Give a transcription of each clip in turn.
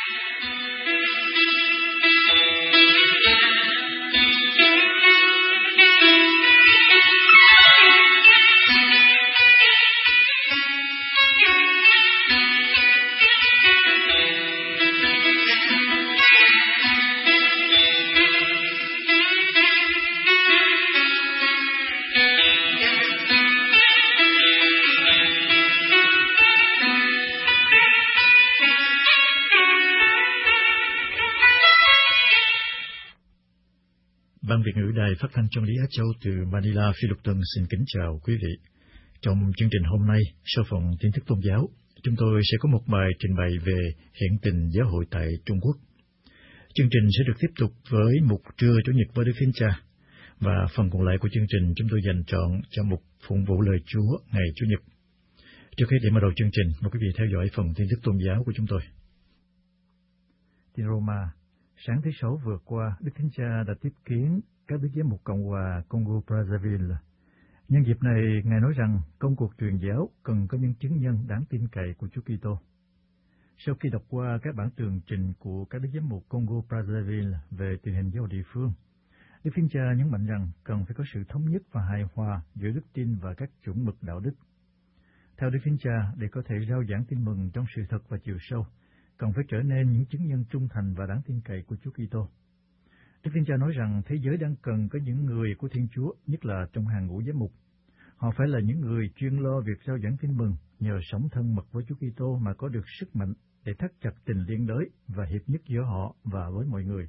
Ban Việt ngữ Đài Phát thanh trong Lý Á Châu từ Manila, Philippines xin kính chào quý vị. Trong chương trình hôm nay, sau phần tin tức tôn giáo, chúng tôi sẽ có một bài trình bày về hiện tình giáo hội tại Trung Quốc. Chương trình sẽ được tiếp tục với mục trưa Chủ nhật với Đức Thánh Cha, và phần còn lại của chương trình chúng tôi dành trọn cho mục phụng vụ lời Chúa ngày Chủ nhật. Trước khi để mở đầu chương trình, mời quý vị theo dõi phần tin tức tôn giáo của chúng tôi. Tin Roma. Sáng thứ Sáu vừa qua, Đức Thánh Cha đã tiếp kiến các đức giám mục Cộng hòa Congo Brazzaville. Nhân dịp này, Ngài nói rằng công cuộc truyền giáo cần có những chứng nhân đáng tin cậy của Chúa Kitô. Sau khi đọc qua các bản tường trình của các đức giám mục Congo Brazzaville về tình hình giáo hội địa phương, Đức Thánh Cha nhấn mạnh rằng cần phải có sự thống nhất và hài hòa giữa đức tin và các chuẩn mực đạo đức. Theo Đức Thánh Cha, để có thể rao giảng tin mừng trong sự thật và chiều sâu, cần phải trở nên những chứng nhân trung thành và đáng tin cậy của Chúa Kitô. Đức Thánh Cha nói rằng thế giới đang cần có những người của Thiên Chúa, nhất là trong hàng ngũ giám mục. Họ phải là những người chuyên lo việc rao giảng tin mừng, nhờ sống thân mật với Chúa Kitô mà có được sức mạnh để thắt chặt tình liên đới và hiệp nhất giữa họ và với mọi người.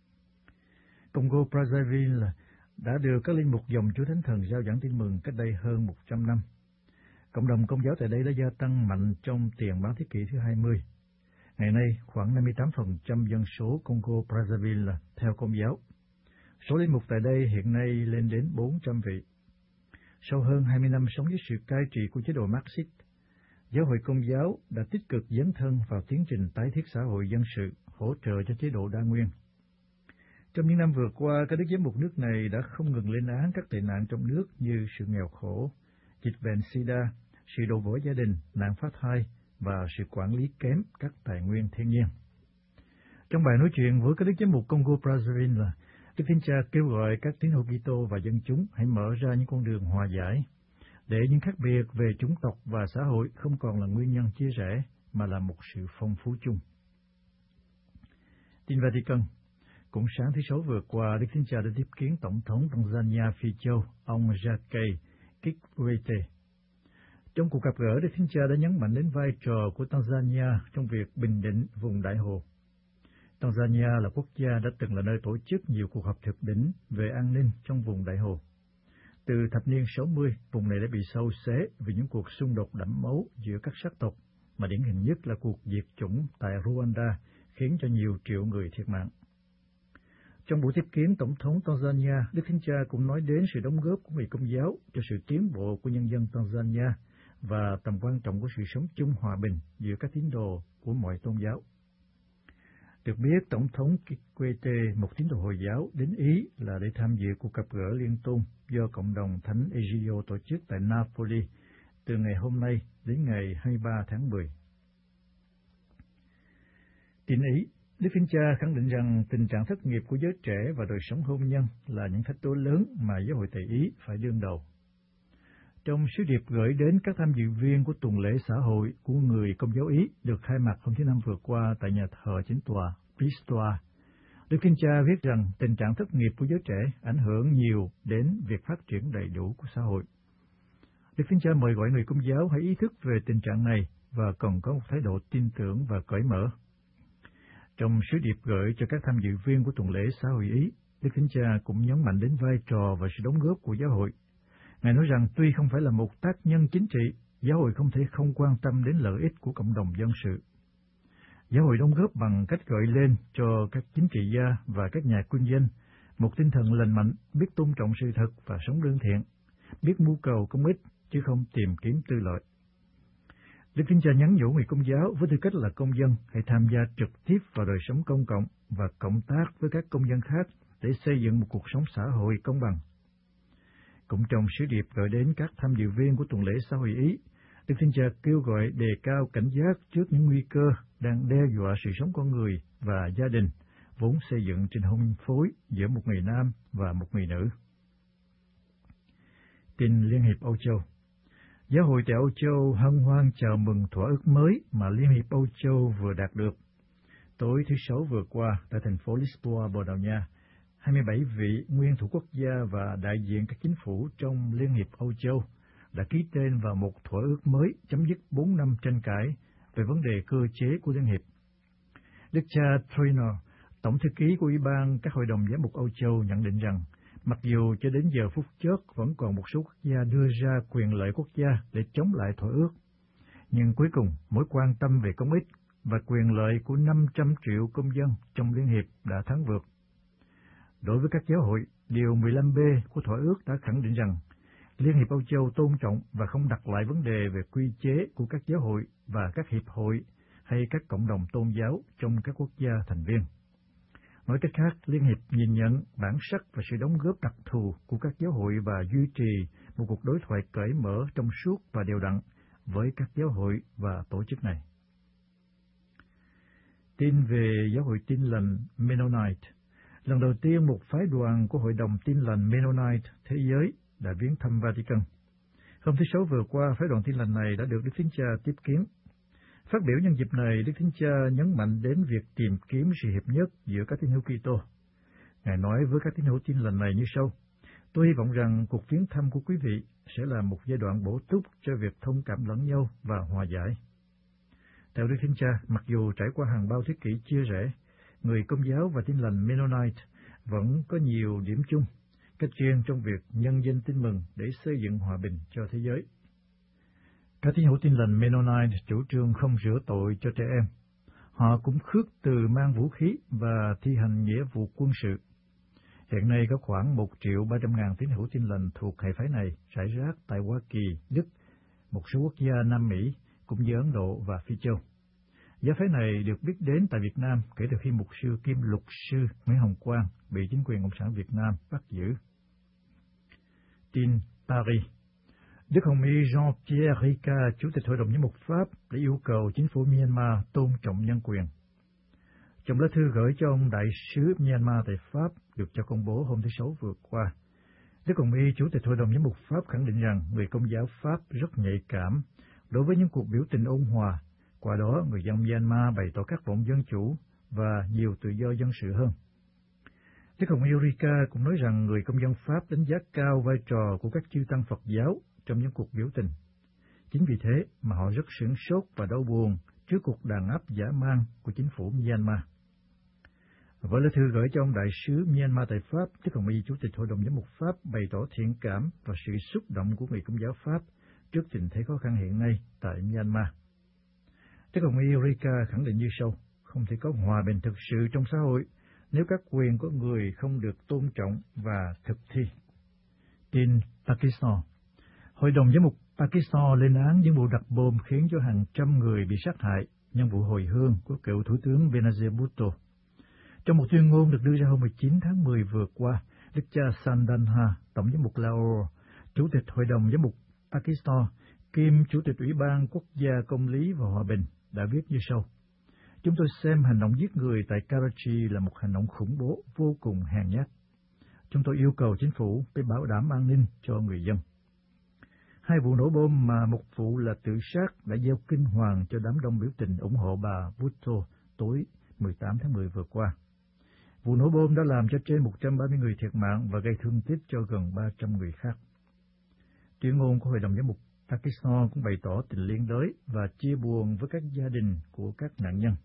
Congo Brazzaville đã được các linh mục dòng Chúa Thánh Thần rao giảng tin mừng cách đây hơn 100 năm. Cộng đồng Công giáo tại đây đã gia tăng mạnh trong tiền mão thế kỷ thứ 20. Ngày nay, khoảng 58% dân số Congo Brazzaville theo Công giáo. Số linh mục tại đây hiện nay lên đến 400 vị. Sau hơn 20 năm sống dưới sự cai trị của chế độ Marxist, giáo hội Công giáo đã tích cực dấn thân vào tiến trình tái thiết xã hội dân sự, hỗ trợ cho chế độ đa nguyên. Trong những năm vừa qua, các đức giám mục nước này đã không ngừng lên án các tệ nạn trong nước như sự nghèo khổ, dịch bệnh SIDA, sự đổ vỡ gia đình, nạn phá thai và sự quản lý kém các tài nguyên thiên nhiên. Trong bài nói chuyện với các đức giám mục Congo Brazzaville, Đức Thánh Cha kêu gọi các tín hữu Kitô và dân chúng hãy mở ra những con đường hòa giải, để những khác biệt về chủng tộc và xã hội không còn là nguyên nhân chia rẽ, mà là một sự phong phú chung. Tin Vatican. Cũng sáng thứ Sáu vừa qua, Đức Thánh Cha đã tiếp kiến Tổng thống Tanzania Phi Châu, ông Jakaya Kikwete. Trong cuộc gặp gỡ, Đức Thánh Cha đã nhấn mạnh đến vai trò của Tanzania trong việc bình định vùng Đại Hồ. Tanzania là quốc gia đã từng là nơi tổ chức nhiều cuộc họp thượng đỉnh về an ninh trong vùng Đại Hồ. Từ thập niên 60, vùng này đã bị xâu xé vì những cuộc xung đột đẫm máu giữa các sắc tộc, mà điển hình nhất là cuộc diệt chủng tại Rwanda, khiến cho nhiều triệu người thiệt mạng. Trong buổi tiếp kiến Tổng thống Tanzania, Đức Thánh Cha cũng nói đến sự đóng góp của người Công giáo cho sự tiến bộ của nhân dân Tanzania và tầm quan trọng của sự sống chung hòa bình giữa các tín đồ của mọi tôn giáo. Được biết, Tổng thống Kikwete, một tín đồ Hồi giáo, đến Ý là để tham dự cuộc gặp gỡ liên tôn do Cộng đồng Thánh Egidio tổ chức tại Napoli từ ngày hôm nay đến ngày 23 tháng 10. Tin Ý. Đức Thánh Cha khẳng định rằng tình trạng thất nghiệp của giới trẻ và đời sống hôn nhân là những thách đố lớn mà giáo hội tại Ý phải đương đầu. Trong sứ điệp gửi đến các tham dự viên của tuần lễ xã hội của người Công giáo Ý được khai mạc hôm thứ Năm vừa qua tại nhà thờ chính tòa Pistoia, Đức Thánh Cha viết rằng tình trạng thất nghiệp của giới trẻ ảnh hưởng nhiều đến việc phát triển đầy đủ của xã hội. Đức Thánh Cha mời gọi người Công giáo hãy ý thức về tình trạng này và cần có một thái độ tin tưởng và cởi mở. Trong sứ điệp gửi cho các tham dự viên của tuần lễ xã hội Ý, Đức Thánh Cha cũng nhấn mạnh đến vai trò và sự đóng góp của giáo hội. Ngài nói rằng tuy không phải là một tác nhân chính trị, giáo hội không thể không quan tâm đến lợi ích của cộng đồng dân sự. Giáo hội đóng góp bằng cách gợi lên cho các chính trị gia và các nhà kinh doanh một tinh thần lành mạnh, biết tôn trọng sự thật và sống lương thiện, biết mưu cầu công ích chứ không tìm kiếm tư lợi. Đức Thánh Cha nhắn nhủ người Công giáo với tư cách là công dân hãy tham gia trực tiếp vào đời sống công cộng và cộng tác với các công dân khác để xây dựng một cuộc sống xã hội công bằng. Cũng trong sứ điệp gửi đến các tham dự viên của tuần lễ xã hội Ý, Đức Thánh Cha kêu gọi đề cao cảnh giác trước những nguy cơ đang đe dọa sự sống con người và gia đình, vốn xây dựng trên hôn phối giữa một người nam và một người nữ. Tin Liên hiệp Âu Châu. Giáo hội tại Âu Châu hân hoan chào mừng thỏa ước mới mà Liên hiệp Âu Châu vừa đạt được. Tối thứ Sáu vừa qua, tại thành phố Lisboa, Bồ Đào Nha, 27 vị nguyên thủ quốc gia và đại diện các chính phủ trong Liên hiệp Âu Châu đã ký tên vào một thỏa ước mới chấm dứt 4 năm tranh cãi về vấn đề cơ chế của Liên hiệp. Đức cha Traynor, Tổng thư ký của Ủy ban các hội đồng giám mục Âu Châu nhận định rằng, mặc dù cho đến giờ phút chót vẫn còn một số quốc gia đưa ra quyền lợi quốc gia để chống lại thỏa ước, nhưng cuối cùng mối quan tâm về công ích và quyền lợi của 500 triệu công dân trong Liên hiệp đã thắng vượt. Đối với các giáo hội, điều 15B của thỏa ước đã khẳng định rằng Liên hiệp Âu Châu tôn trọng và không đặt lại vấn đề về quy chế của các giáo hội và các hiệp hội hay các cộng đồng tôn giáo trong các quốc gia thành viên. Nói cách khác, Liên hiệp nhìn nhận bản sắc và sự đóng góp đặc thù của các giáo hội và duy trì một cuộc đối thoại cởi mở, trong suốt và đều đặn với các giáo hội và tổ chức này. Tin về giáo hội Tin lành Mennonite. Lần đầu tiên một phái đoàn của Hội đồng Tin lành Mennonite thế giới đã viếng thăm Vatican. Hôm thứ Sáu vừa qua, phái đoàn Tin lành này đã được Đức Thánh Cha tiếp kiến. Phát biểu nhân dịp này, Đức Thánh Cha nhấn mạnh đến việc tìm kiếm sự hiệp nhất giữa các tín hữu Kitô. Ngài nói với các tín hữu Tin lành này như sau: Tôi hy vọng rằng cuộc viếng thăm của quý vị sẽ là một giai đoạn bổ túc cho việc thông cảm lẫn nhau và hòa giải. Theo Đức Thánh Cha, mặc dù trải qua hàng bao thế kỷ chia rẽ, người Công giáo và Tin lành Mennonite vẫn có nhiều điểm chung, cách riêng trong việc nhân danh tin mừng để xây dựng hòa bình cho thế giới. Các tín hữu Tin lành Mennonite chủ trương không rửa tội cho trẻ em. Họ cũng khước từ mang vũ khí và thi hành nghĩa vụ quân sự. Hiện nay có khoảng 1.300.000 tín hữu Tin lành thuộc hệ phái này rải rác tại Hoa Kỳ, Đức, một số quốc gia Nam Mỹ, cũng như Ấn Độ và Phi Châu. Giáo phái này được biết đến tại Việt Nam kể từ khi mục sư kiêm luật sư Nguyễn Hồng Quang bị chính quyền Cộng sản Việt Nam bắt giữ. Tin Paris. Đức Hồng y Jean-Pierre Ricard, Chủ tịch Hội đồng Giám mục Pháp, đã yêu cầu chính phủ Myanmar tôn trọng nhân quyền. Trong lá thư gửi cho ông đại sứ Myanmar tại Pháp được cho công bố hôm thứ Sáu vừa qua, Đức Hồng y Chủ tịch Hội đồng Giám mục Pháp khẳng định rằng người Công giáo Pháp rất nhạy cảm đối với những cuộc biểu tình ôn hòa. Qua đó, người dân Myanmar bày tỏ khát vọng dân chủ và nhiều tự do dân sự hơn. Đức Hồng y Ricard cũng nói rằng người công dân Pháp đánh giá cao vai trò của các chư tăng Phật giáo trong những cuộc biểu tình. Chính vì thế mà họ rất sửng sốt và đau buồn trước cuộc đàn áp dã man của chính phủ Myanmar. Với lá thư gửi cho ông đại sứ Myanmar tại Pháp, Đức Hồng y Chủ tịch Hội đồng Giám mục Pháp bày tỏ thiện cảm và sự xúc động của người Công giáo Pháp trước tình thế khó khăn hiện nay tại Myanmar. Đức Hồng y Ricard khẳng định như sau: không thể có hòa bình thực sự trong xã hội nếu các quyền của người không được tôn trọng và thực thi. Tin Pakistan. Hội đồng Giám mục Pakistan lên án những vụ đặt bom khiến cho hàng trăm người bị sát hại nhân vụ hồi hương của cựu Thủ tướng Benazir Bhutto. Trong một tuyên ngôn được đưa ra hôm 19 tháng 10 vừa qua, Đức cha Sandanha, Tổng giám mục Lahore, Chủ tịch Hội đồng Giám mục Pakistan, kiêm Chủ tịch Ủy ban Quốc gia Công lý và Hòa bình, đã viết như sau: Chúng tôi xem hành động giết người tại Karachi là một hành động khủng bố vô cùng hèn nhát. Chúng tôi yêu cầu chính phủ phải bảo đảm an ninh cho người dân. Hai vụ nổ bom mà một vụ là tự sát đã gieo kinh hoàng cho đám đông biểu tình ủng hộ bà Bhutto tối 18 tháng 10 vừa qua. Vụ nổ bom đã làm cho trên 130 người thiệt mạng và gây thương tích cho gần 300 người khác. Tuyên ngôn của Hội đồng Giám mục Pakistan cũng bày tỏ tình liên đới và chia buồn với các gia đình của các nạn nhân.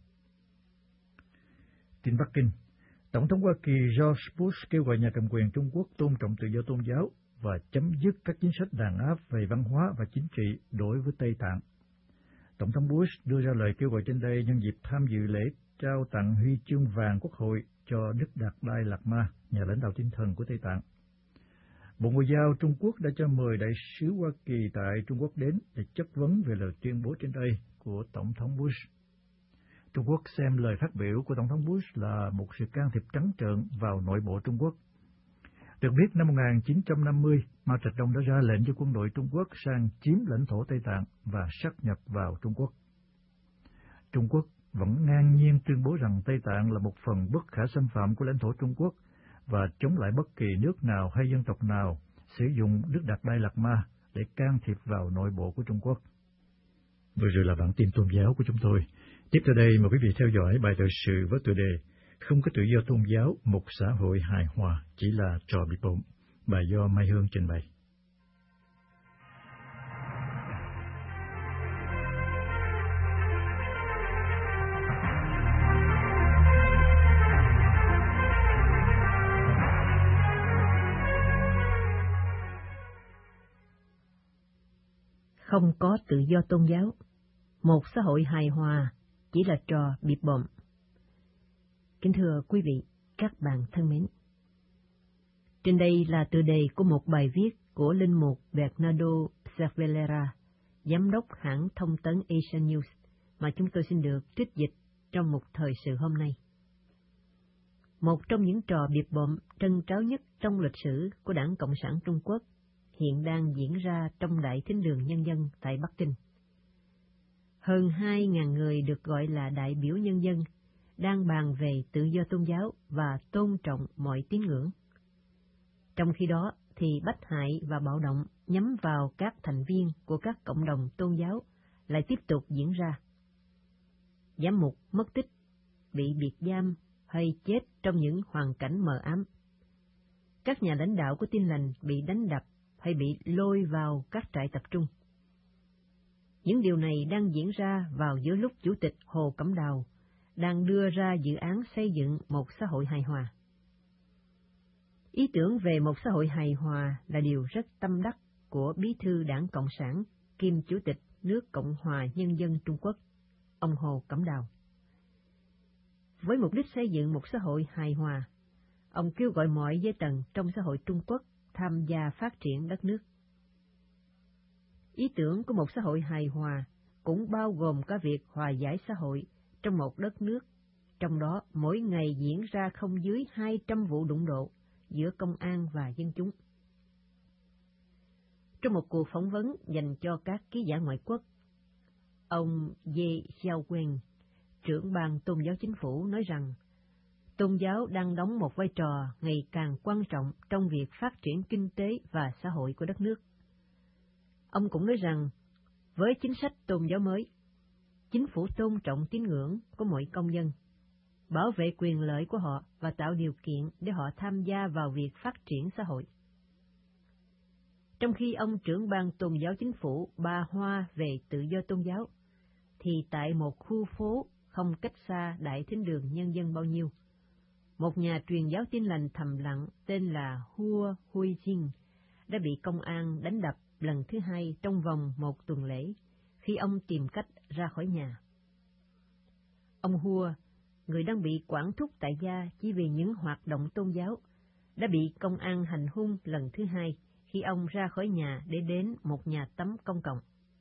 Tin Bắc Kinh. Tổng thống Hoa Kỳ George Bush kêu gọi nhà cầm quyền Trung Quốc tôn trọng tự do tôn giáo và chấm dứt các chính sách đàn áp về văn hóa và chính trị đối với Tây Tạng. Tổng thống Bush đưa ra lời kêu gọi trên đây nhân dịp tham dự lễ trao tặng huy chương vàng Quốc hội cho Đức Đạt Lai Lạt Ma, nhà lãnh đạo tinh thần của Tây Tạng. Bộ Ngoại giao Trung Quốc đã cho mời đại sứ Hoa Kỳ tại Trung Quốc đến để chất vấn về lời tuyên bố trên đây của Tổng thống Bush. Trung Quốc xem lời phát biểu của Tổng thống Bush là một sự can thiệp trắng trợn vào nội bộ Trung Quốc. Được biết, năm 1950, Mao Trạch Đông đã ra lệnh cho quân đội Trung Quốc sang chiếm lãnh thổ Tây Tạng và sáp nhập vào Trung Quốc. Trung Quốc vẫn ngang nhiên tuyên bố rằng Tây Tạng là một phần bất khả xâm phạm của lãnh thổ Trung Quốc và chống lại bất kỳ nước nào hay dân tộc nào sử dụng Đức Đạt Đai Lạt Ma để can thiệp vào nội bộ của Trung Quốc. Vừa rồi là bản tin tôn giáo của chúng tôi. Tiếp theo đây mời quý vị theo dõi bài thời sự với tựa đề Không có tự do tôn giáo, một xã hội hài hòa chỉ là trò bịp bợm. Bài do Mai Hương trình bày. Không có tự do tôn giáo, một xã hội hài hòa chỉ là trò bịp bợm. Kính thưa quý vị, các bạn thân mến. Trên đây là tựa đề của một bài viết của linh mục Bernardo Cervellera, giám đốc hãng thông tấn Asian News, mà chúng tôi xin được trích dịch trong một thời sự hôm nay. Một trong những trò bịp bợm trân tráo nhất trong lịch sử của Đảng Cộng sản Trung Quốc hiện đang diễn ra trong Đại Thính đường Nhân dân tại Bắc Kinh. Hơn 2.000 người được gọi là đại biểu nhân dân đang bàn về tự do tôn giáo và tôn trọng mọi tín ngưỡng. Trong khi đó thì bách hại và bạo động nhắm vào các thành viên của các cộng đồng tôn giáo lại tiếp tục diễn ra. Giám mục mất tích, bị biệt giam hay chết trong những hoàn cảnh mờ ám. Các nhà lãnh đạo của Tin lành bị đánh đập hay bị lôi vào các trại tập trung. Những điều này đang diễn ra vào giữa lúc Chủ tịch Hồ Cẩm Đào đang đưa ra dự án xây dựng một xã hội hài hòa. Ý tưởng về một xã hội hài hòa là điều rất tâm đắc của Bí thư Đảng Cộng sản kiêm Chủ tịch nước Cộng hòa Nhân dân Trung Quốc, ông Hồ Cẩm Đào. Với mục đích xây dựng một xã hội hài hòa, ông kêu gọi mọi giai tầng trong xã hội Trung Quốc tham gia phát triển đất nước. Ý tưởng của một xã hội hài hòa cũng bao gồm cả việc hòa giải xã hội trong một đất nước, trong đó mỗi ngày diễn ra không dưới 200 vụ đụng độ giữa công an và dân chúng. Trong một cuộc phỏng vấn dành cho các ký giả ngoại quốc, ông Ye Xiaowen, trưởng ban tôn giáo chính phủ, nói rằng tôn giáo đang đóng một vai trò ngày càng quan trọng trong việc phát triển kinh tế và xã hội của đất nước. Ông cũng nói rằng, với chính sách tôn giáo mới, chính phủ tôn trọng tín ngưỡng của mọi công dân, bảo vệ quyền lợi của họ và tạo điều kiện để họ tham gia vào việc phát triển xã hội. Trong khi ông trưởng ban tôn giáo chính phủ ba hoa về tự do tôn giáo, thì tại một khu phố không cách xa Đại Thính đường Nhân dân bao nhiêu, một nhà truyền giáo Tin lành thầm lặng tên là Hua Huijing đã bị công an đánh đập lần thứ hai trong vòng một tuần lễ khi ông tìm cách ra khỏi nhà. Ông Hua, người đang bị quản thúc tại gia chỉ vì những hoạt động tôn giáo, đã bị công an hành hung lần thứ hai khi ông ra khỏi nhà để đến một nhà tắm công cộng.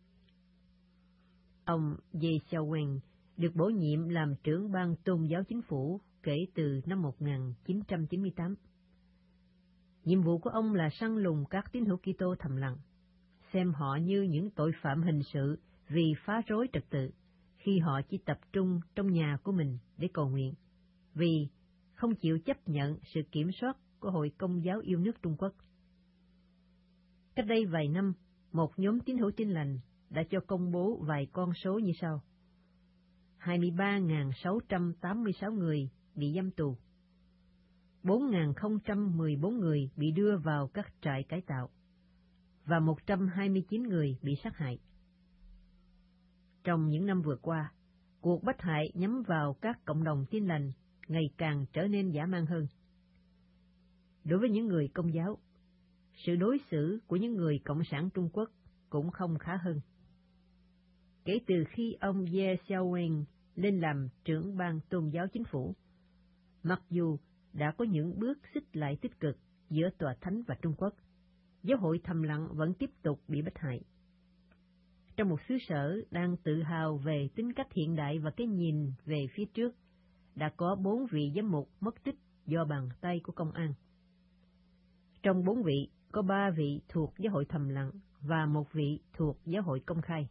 Ông Ye Xiaowen được bổ nhiệm làm trưởng ban tôn giáo chính phủ kể từ năm 1998. Nhiệm vụ của ông là săn lùng các tín hữu Kitô thầm lặng, xem họ như những tội phạm hình sự vì phá rối trật tự, khi họ chỉ tập trung trong nhà của mình để cầu nguyện, vì không chịu chấp nhận sự kiểm soát của Hội Công giáo yêu nước Trung Quốc. Cách đây vài năm, một nhóm tín hữu Tin lành đã cho công bố vài con số như sau: 23.686 người bị giam tù, 4.014 người bị đưa vào các trại cải tạo, và 129 người bị sát hại. Trong những năm vừa qua, cuộc bách hại nhắm vào các cộng đồng Tin lành ngày càng trở nên dã man hơn. Đối với những người Công giáo, sự đối xử của những người Cộng sản Trung Quốc cũng không khá hơn. Kể từ khi ông Ye Xiaowen lên làm trưởng ban tôn giáo chính phủ, mặc dù đã có những bước xích lại tích cực giữa Tòa Thánh và Trung Quốc, giáo hội thầm lặng vẫn tiếp tục bị bách hại. Trong một xứ sở đang tự hào về tính cách hiện đại và cái nhìn về phía trước, đã có 4 vị giám mục mất tích do bàn tay của công an. Trong 4 vị, có 3 vị thuộc giáo hội thầm lặng và 1 vị thuộc giáo hội công khai.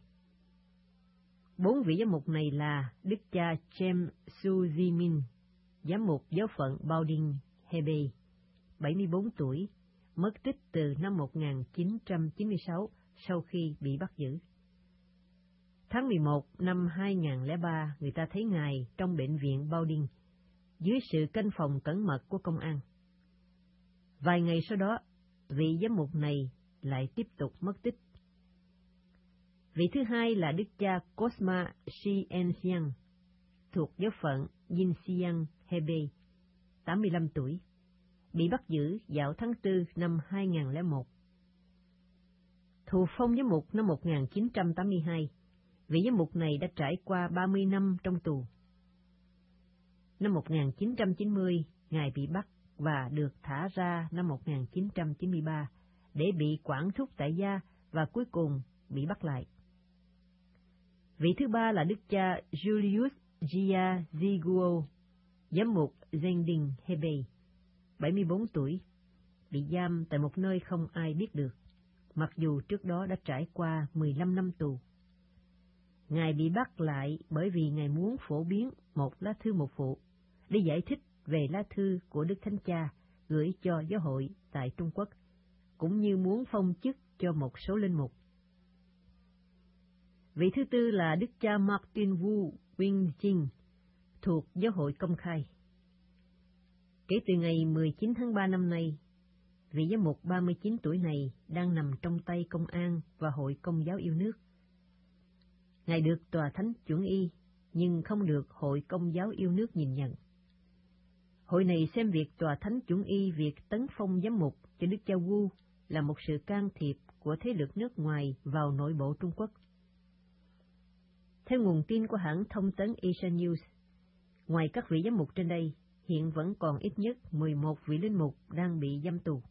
4 vị giám mục này là Đức cha James Suzimin, giám mục giáo phận Baudin Hebe, 74 tuổi, mất tích từ năm 1996 sau khi bị bắt giữ. Tháng 11 năm 2003, người ta thấy Ngài trong bệnh viện Baudin, dưới sự canh phòng cẩn mật của công an. Vài ngày sau đó, vị giám mục này lại tiếp tục mất tích. Vị thứ hai là Đức cha Cosma Siensian, thuộc giáo phận Yinxiang Hebe, 85 tuổi, bị bắt giữ vào tháng 4 năm 2001. Thụ phong giám mục năm 1982, vị giám mục này đã trải qua 30 năm trong tù. Năm 1990, Ngài bị bắt và được thả ra năm 1993 để bị quản thúc tại gia và cuối cùng bị bắt lại. Vị thứ ba là Đức cha Julius Gia Ziguo, giám mục Zending Hebe, 74 tuổi, bị giam tại một nơi không ai biết được, mặc dù trước đó đã trải qua 15 năm tù. Ngài bị bắt lại bởi vì Ngài muốn phổ biến một lá thư mục phụ để giải thích về lá thư của Đức Thánh Cha gửi cho giáo hội tại Trung Quốc, cũng như muốn phong chức cho một số linh mục. Vị thứ tư là Đức cha Martin Wu Wingjing, thuộc giáo hội công khai. Kể từ ngày 19 tháng 3 năm nay, vị giám mục 39 tuổi này đang nằm trong tay công an và Hội Công giáo yêu nước. Ngài được Tòa Thánh chuẩn y, nhưng không được Hội Công giáo yêu nước nhìn nhận. Hội này xem việc Tòa Thánh chuẩn y việc tấn phong giám mục cho Đức cha Wu là một sự can thiệp của thế lực nước ngoài vào nội bộ Trung Quốc. Theo nguồn tin của hãng thông tấn Asia News, ngoài các vị giám mục trên đây, hiện vẫn còn ít nhất 11 vị linh mục đang bị giam tù.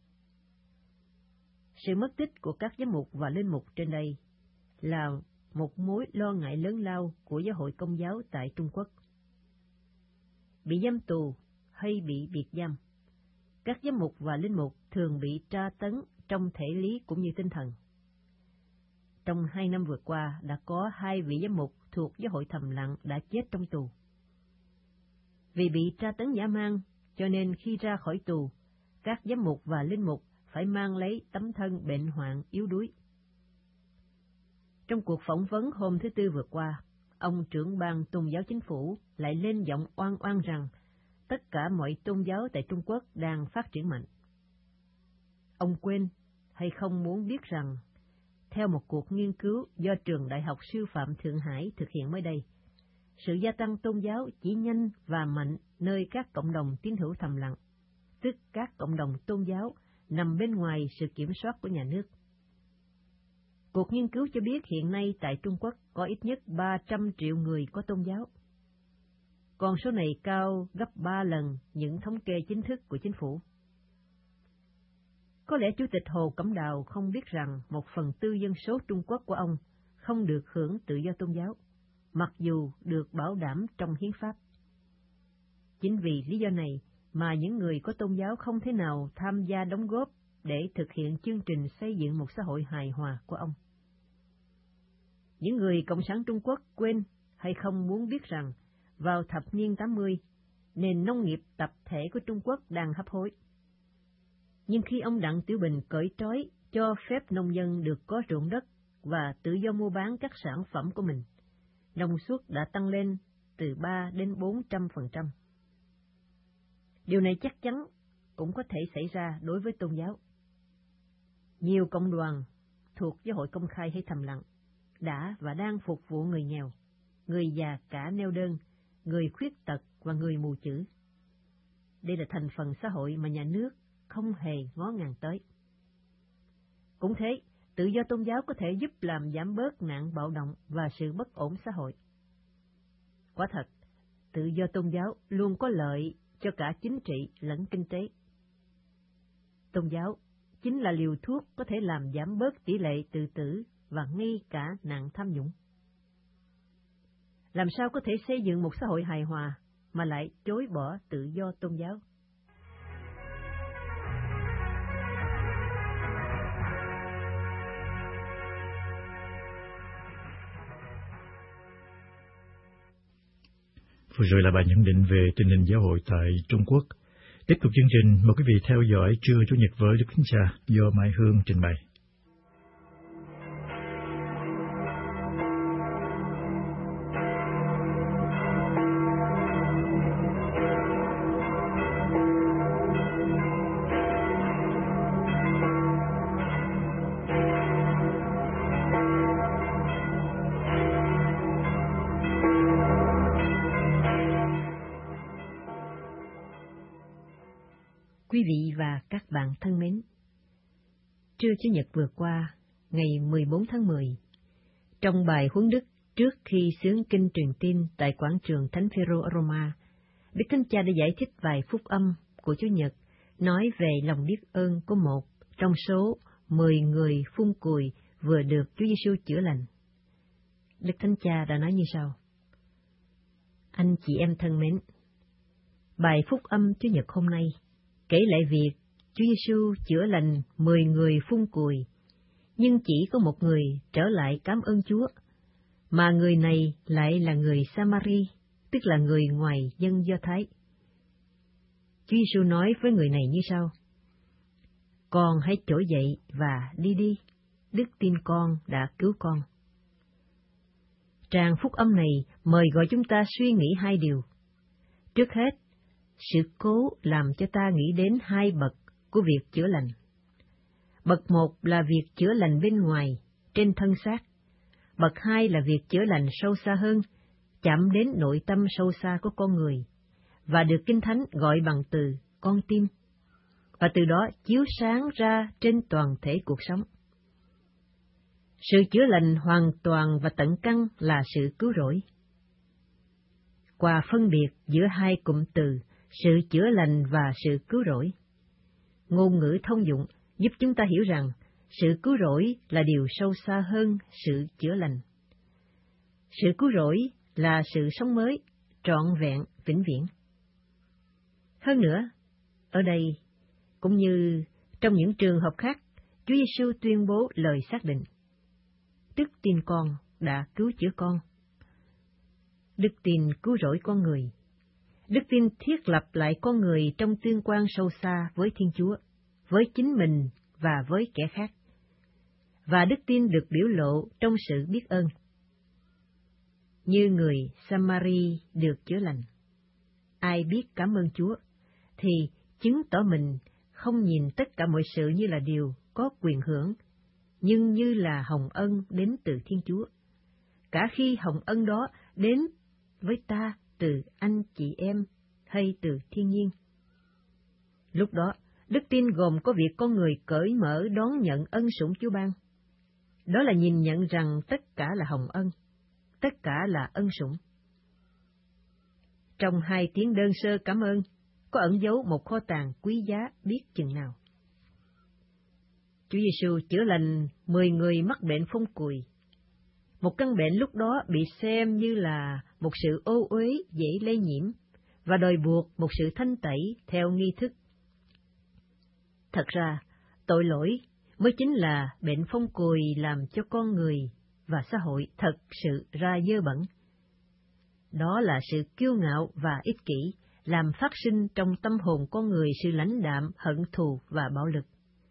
Sự mất tích của các giám mục và linh mục trên đây là một mối lo ngại lớn lao của giáo hội Công giáo tại Trung Quốc. Bị giam tù hay bị biệt giam, các giám mục và linh mục thường bị tra tấn trong thể lý cũng như tinh thần. Trong 2 năm vừa qua đã có 2 vị giám mục thuộc giáo hội thầm lặng đã chết trong tù. Vì bị tra tấn dã man, cho nên khi ra khỏi tù, các giám mục và linh mục phải mang lấy tấm thân bệnh hoạn yếu đuối. Trong cuộc phỏng vấn hôm thứ Tư vừa qua, ông trưởng ban tôn giáo chính phủ lại lên giọng oan oan rằng tất cả mọi tôn giáo tại Trung Quốc đang phát triển mạnh. Ông quên hay không muốn biết rằng, theo một cuộc nghiên cứu do Trường Đại học Sư phạm Thượng Hải thực hiện mới đây, sự gia tăng tôn giáo chỉ nhanh và mạnh nơi các cộng đồng tín hữu thầm lặng, tức các cộng đồng tôn giáo nằm bên ngoài sự kiểm soát của nhà nước. Cuộc nghiên cứu cho biết hiện nay tại Trung Quốc có ít nhất 300 triệu người có tôn giáo. Con số này cao gấp 3 lần những thống kê chính thức của chính phủ. Có lẽ Chủ tịch Hồ Cẩm Đào không biết rằng 1/4 dân số Trung Quốc của ông không được hưởng tự do tôn giáo, mặc dù được bảo đảm trong hiến pháp. Chính vì lý do này mà những người có tôn giáo không thể nào tham gia đóng góp để thực hiện chương trình xây dựng một xã hội hài hòa của ông. Những người Cộng sản Trung Quốc quên hay không muốn biết rằng vào thập niên 80, nền nông nghiệp tập thể của Trung Quốc đang hấp hối. Nhưng khi ông Đặng Tiểu Bình cởi trói cho phép nông dân được có ruộng đất và tự do mua bán các sản phẩm của mình, năng suất đã tăng lên từ 3 đến 400%. Điều này chắc chắn cũng có thể xảy ra đối với tôn giáo. Nhiều cộng đoàn thuộc giáo hội công khai hay thầm lặng đã và đang phục vụ người nghèo, người già cả neo đơn, người khuyết tật và người mù chữ. Đây là thành phần xã hội mà nhà nước không hề ngó ngàng tới. Cũng thế, tự do tôn giáo có thể giúp làm giảm bớt nạn bạo động và sự bất ổn xã hội. Quả thật, tự do tôn giáo luôn có lợi cho cả chính trị lẫn kinh tế. Tôn giáo chính là liều thuốc có thể làm giảm bớt tỷ lệ tự tử và ngay cả nạn tham nhũng. Làm sao có thể xây dựng một xã hội hài hòa mà lại chối bỏ tự do tôn giáo? Vừa rồi là bài nhận định về tình hình giáo hội tại Trung Quốc. Tiếp tục chương trình, mời quý vị theo dõi Trưa Chủ nhật với Đức Thánh Cha do Mai Hương trình bày. Quý vị và các bạn thân mến, trưa Chủ nhật vừa qua, ngày 14 tháng 10, trong bài huấn đức trước khi xướng kinh truyền tin tại quảng trường Thánh Phêrô ở Roma, Đức Thánh Cha đã giải thích bài phúc âm của Chủ nhật, nói về lòng biết ơn của một trong số 10 người phun cùi vừa được Chúa Giêsu chữa lành. Đức Thánh Cha đã nói như sau: Anh chị em thân mến, bài phúc âm Chủ nhật hôm nay kể lại việc Chúa Giêsu chữa lành 10 người phun cùi, nhưng chỉ có một người trở lại cảm ơn Chúa, mà người này lại là người Samari, tức là người ngoài dân Do Thái. Chúa Giêsu nói với người này như sau: Con hãy trỗi dậy và đi đi, đức tin con đã cứu con. Tràng phúc âm này mời gọi chúng ta suy nghĩ hai điều. Trước hết, sự cố làm cho ta nghĩ đến hai bậc của việc chữa lành. Bậc một là việc chữa lành bên ngoài, trên thân xác. Bậc hai là việc chữa lành sâu xa hơn, chạm đến nội tâm sâu xa của con người, và được Kinh Thánh gọi bằng từ con tim, và từ đó chiếu sáng ra trên toàn thể cuộc sống. Sự chữa lành hoàn toàn và tận căn là sự cứu rỗi. Qua phân biệt giữa hai cụm từ sự chữa lành và sự cứu rỗi, ngôn ngữ thông dụng giúp chúng ta hiểu rằng sự cứu rỗi là điều sâu xa hơn sự chữa lành. Sự cứu rỗi là sự sống mới, trọn vẹn, vĩnh viễn. Hơn nữa, ở đây, cũng như trong những trường hợp khác, Chúa Giêsu tuyên bố lời xác định: Đức tin con đã cứu chữa con. Đức tin cứu rỗi con người. Đức tin thiết lập lại con người trong tương quan sâu xa với Thiên Chúa, với chính mình và với kẻ khác. Và đức tin được biểu lộ trong sự biết ơn. Như người Samari được chữa lành, ai biết cảm ơn Chúa, thì chứng tỏ mình không nhìn tất cả mọi sự như là điều có quyền hưởng, nhưng như là hồng ân đến từ Thiên Chúa. Cả khi hồng ân đó đến với ta từ anh chị em hay từ thiên nhiên. Lúc đó, đức tin gồm có việc con người cởi mở đón nhận ân sủng Chúa ban. Đó là nhìn nhận rằng tất cả là hồng ân, tất cả là ân sủng. Trong hai tiếng đơn sơ cảm ơn, có ẩn giấu một kho tàng quý giá biết chừng nào. Chúa Giêsu chữa lành 10 người mắc bệnh phong cùi. Một căn bệnh lúc đó bị xem như là một sự ô uế dễ lây nhiễm và đòi buộc một sự thanh tẩy theo nghi thức. Thật ra, tội lỗi mới chính là bệnh phong cùi làm cho con người và xã hội thật sự ra dơ bẩn. Đó là sự kiêu ngạo và ích kỷ, làm phát sinh trong tâm hồn con người sự lãnh đạm, hận thù và bạo lực.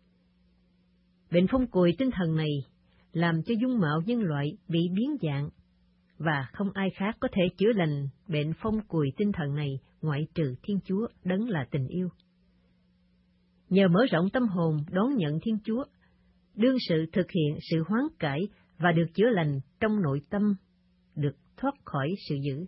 Bệnh phong cùi tinh thần này làm cho dung mạo nhân loại bị biến dạng, và không ai khác có thể chữa lành bệnh phong cùi tinh thần này ngoại trừ Thiên Chúa, đấng là tình yêu. Nhờ mở rộng tâm hồn đón nhận Thiên Chúa, đương sự thực hiện sự hoán cải và được chữa lành trong nội tâm, được thoát khỏi sự dữ.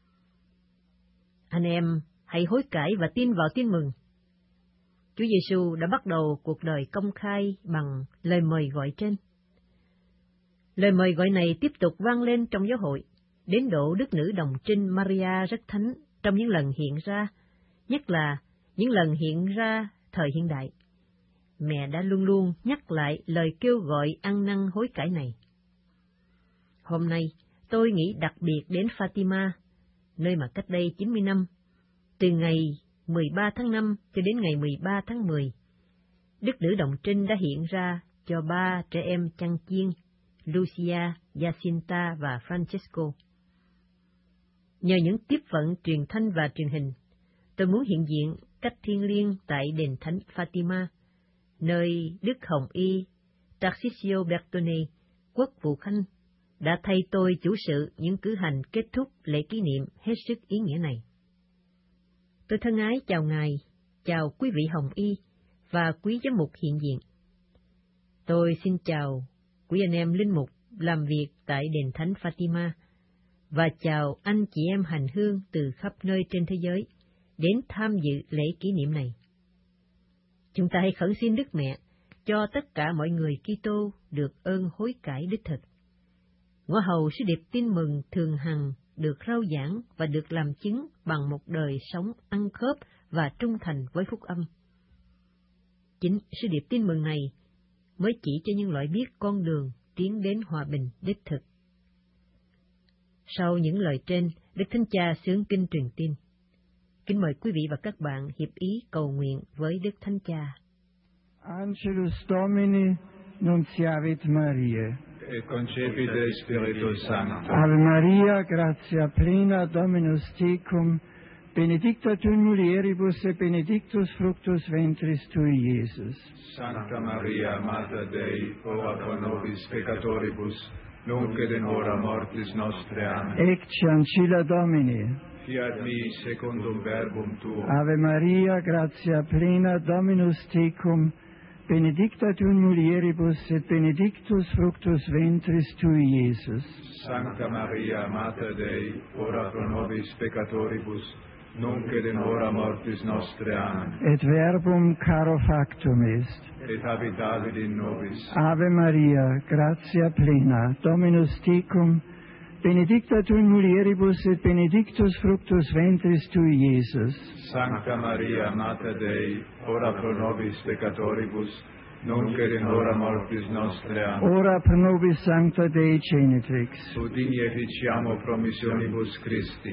Anh em hãy hối cải và tin vào tin mừng. Chúa Giêsu đã bắt đầu cuộc đời công khai bằng lời mời gọi trên. Lời mời gọi này tiếp tục vang lên trong giáo hội, đến độ đức nữ đồng trinh Maria rất thánh trong những lần hiện ra, nhất là những lần hiện ra thời hiện đại. Mẹ đã luôn luôn nhắc lại lời kêu gọi ăn năn hối cải này. Hôm nay, tôi nghĩ đặc biệt đến Fatima, nơi mà cách đây 90 năm, từ ngày 13 tháng 5 cho đến ngày 13 tháng 10, đức nữ đồng trinh đã hiện ra cho 3 trẻ em chăn chiên, Lucia, Jacinta và Francesco. Nhờ những tiếp vận truyền thanh và truyền hình, tôi muốn hiện diện cách thiêng liêng tại đền thánh Fatima, nơi Đức Hồng Y Tarcisio Bertone, quốc vụ khanh, đã thay tôi chủ sự những cử hành kết thúc lễ kỷ niệm hết sức ý nghĩa này. Tôi thân ái chào Ngài, chào quý vị Hồng Y và quý giám mục hiện diện. Tôi xin chào quý anh em linh mục làm việc tại đền thánh Fatima, và chào anh chị em hành hương từ khắp nơi trên thế giới đến tham dự lễ kỷ niệm này. Chúng ta hãy khẩn xin Đức Mẹ cho tất cả mọi người Kitô được ơn hối cải đích thực. Ngõ hầu sứ điệp tin mừng thường hằng được rao giảng và được làm chứng bằng một đời sống ăn khớp và trung thành với phúc âm. Chính sứ điệp tin mừng này mới chỉ cho nhân loại biết con đường tiến đến hòa bình đích thực. Sau những lời trên, Đức Thánh Cha xướng kinh truyền tin. Kính mời quý vị và các bạn hiệp ý cầu nguyện với Đức Thánh Cha. Angelus Domini, nunciavit Mariae. Et concepite Spiritus Sancto. Ave Maria, gratia plena, Dominus tecum, benedicta tu in mulieribus et benedictus fructus ventris tui, Iesus. Sancta Maria, Mater Dei, ora pro nobis peccatoribus, nunc et in hora mortis nostre. Amen. Ecce ancilla Domini. Fiat mi secundum verbum tuum. Ave Maria, gratia plena, Dominus tecum, benedicta tu in mulieribus et benedictus fructus ventris tui, Iesus. Sancta Maria, Mater Dei, ora pro nobis peccatoribus, nunc et in hora mortis nostre. Amen. Et verbum caro factum est. Et habitavit in nobis. Ave Maria, gratia plena, Dominus tecum, benedicta tu in mulieribus et benedictus fructus ventris tui, Iesus. Sancta Maria, Mater Dei, ora pro nobis peccatoribus, nunc et in hora mortis nostre. Amen. Ora pro nobis Sancta Dei Genitrix. Udini et diciamo promissionibus Christi.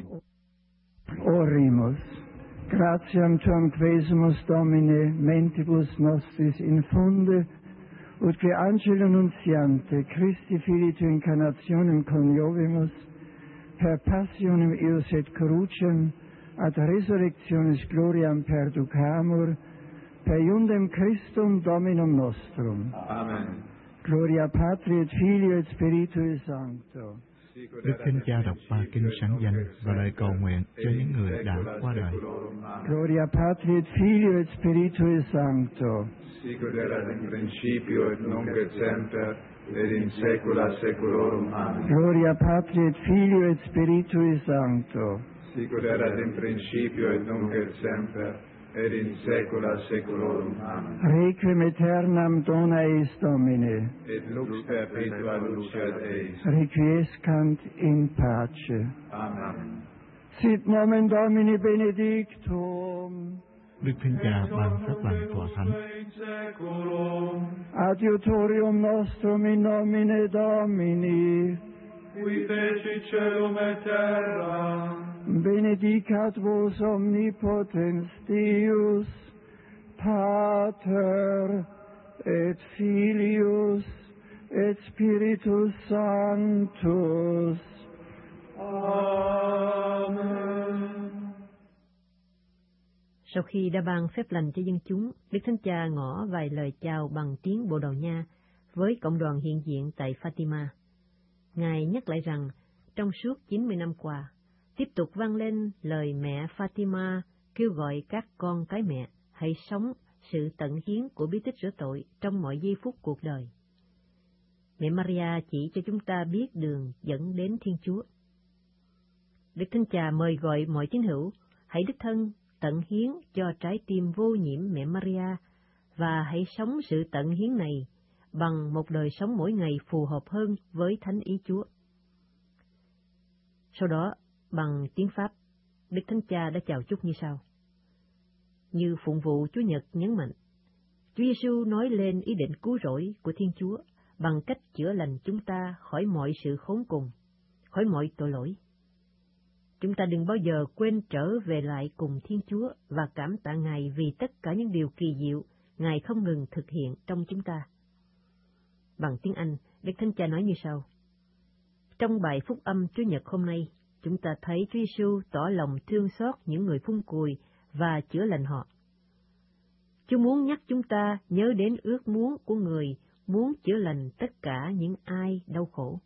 Orimus. Gratiam tuam quesumus, Domine, mentibus nostris infunde, ut que angelo nuntiante, Christi Filii tu incarnationem coniovimus, per passionem eius et crucem, ad resurrectionis gloriam perducamur, per iundem Christum Dominum nostrum. Amen. Gloria Patri et Filio et Spiritui Sancto. Đức Thánh Cha đọc ba kinh sáng danh và lời cầu nguyện cho những người đã qua đời. Gloria Patri et Filio et Spiritui Sancto. Sicut erat in principio et nunc et semper et in saecula saeculorum. Amen. Gloria Patri et Filio et Spiritui Sancto. Sicut erat in principio et nunc et semper et in saecula saeculorum. Amen. Requiem aeternam dona eis Domine. Et lux perpetua luceat eis. Requiescant in pace. Amen. Sit nomen Domini benedictum. Đức Thánh Cha ban phép lành tòa thánh. Adiutorium nostrum in nomine Domini. Qui feci celum et terra. Benedicat vos omnipotens Deus, Pater et Filius et Spiritus Sanctus. Amen. Sau khi đã ban phép lành cho dân chúng, Đức Thánh Cha ngỏ vài lời chào bằng tiếng Bồ Đào Nha với cộng đoàn hiện diện tại Fatima. Ngài nhắc lại rằng, trong suốt 90 năm qua, tiếp tục vang lên lời mẹ Fatima kêu gọi các con cái mẹ hãy sống sự tận hiến của bí tích rửa tội trong mọi giây phút cuộc đời. Mẹ Maria chỉ cho chúng ta biết đường dẫn đến Thiên Chúa. Đức Thánh Cha mời gọi mọi tín hữu hãy đích thân tận hiến cho trái tim vô nhiễm mẹ Maria và hãy sống sự tận hiến này bằng một đời sống mỗi ngày phù hợp hơn với thánh ý Chúa. Sau đó, bằng tiếng Pháp, Đức Thánh Cha đã chào chúc như sau. Như phụng vụ Chúa Nhật nhấn mạnh, Chúa Giêsu nói lên ý định cứu rỗi của Thiên Chúa bằng cách chữa lành chúng ta khỏi mọi sự khốn cùng, khỏi mọi tội lỗi. Chúng ta đừng bao giờ quên trở về lại cùng Thiên Chúa và cảm tạ Ngài vì tất cả những điều kỳ diệu Ngài không ngừng thực hiện trong chúng ta. Bằng tiếng Anh, Đức Thánh Cha nói như sau. Trong bài phúc âm Chúa Nhật hôm nay, chúng ta thấy Chúa Giêsu tỏ lòng thương xót những người phun cùi và chữa lành họ. Chúa muốn nhắc chúng ta nhớ đến ước muốn của người muốn chữa lành tất cả những ai đau khổ.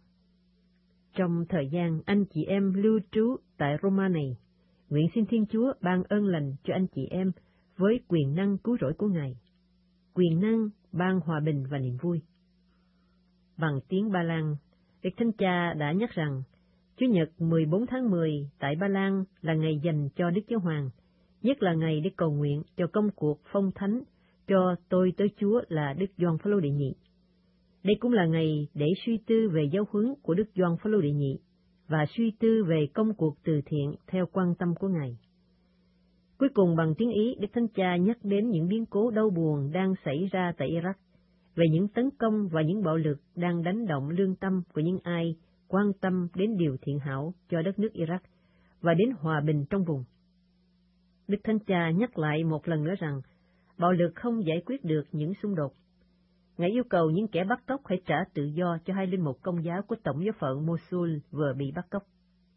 Trong thời gian anh chị em lưu trú tại Roma này, nguyện xin Thiên Chúa ban ơn lành cho anh chị em với quyền năng cứu rỗi của Ngài, quyền năng ban hòa bình và niềm vui. Bằng tiếng Ba Lan, Đức Thánh Cha đã nhắc rằng Chủ nhật 14 tháng 10 tại Ba Lan là ngày dành cho Đức Giáo Hoàng, nhất là ngày để cầu nguyện cho công cuộc phong thánh cho tôi tới Chúa là Đức Gioan Phaolô đệ nhị. Đây cũng là ngày để suy tư về giáo huấn của Đức Gioan Phaolô đệ nhị và suy tư về công cuộc từ thiện theo quan tâm của Ngài. Cuối cùng bằng tiếng Ý, Đức Thánh Cha nhắc đến những biến cố đau buồn đang xảy ra tại Iraq, về những tấn công và những bạo lực đang đánh động lương tâm của những ai quan tâm đến điều thiện hảo cho đất nước Iraq và đến hòa bình trong vùng. Đức Thánh Cha nhắc lại một lần nữa rằng bạo lực không giải quyết được những xung đột. Ngài yêu cầu những kẻ bắt cóc hãy trả tự do cho 2 linh mục công giáo của Tổng giáo phận Mosul vừa bị bắt cóc.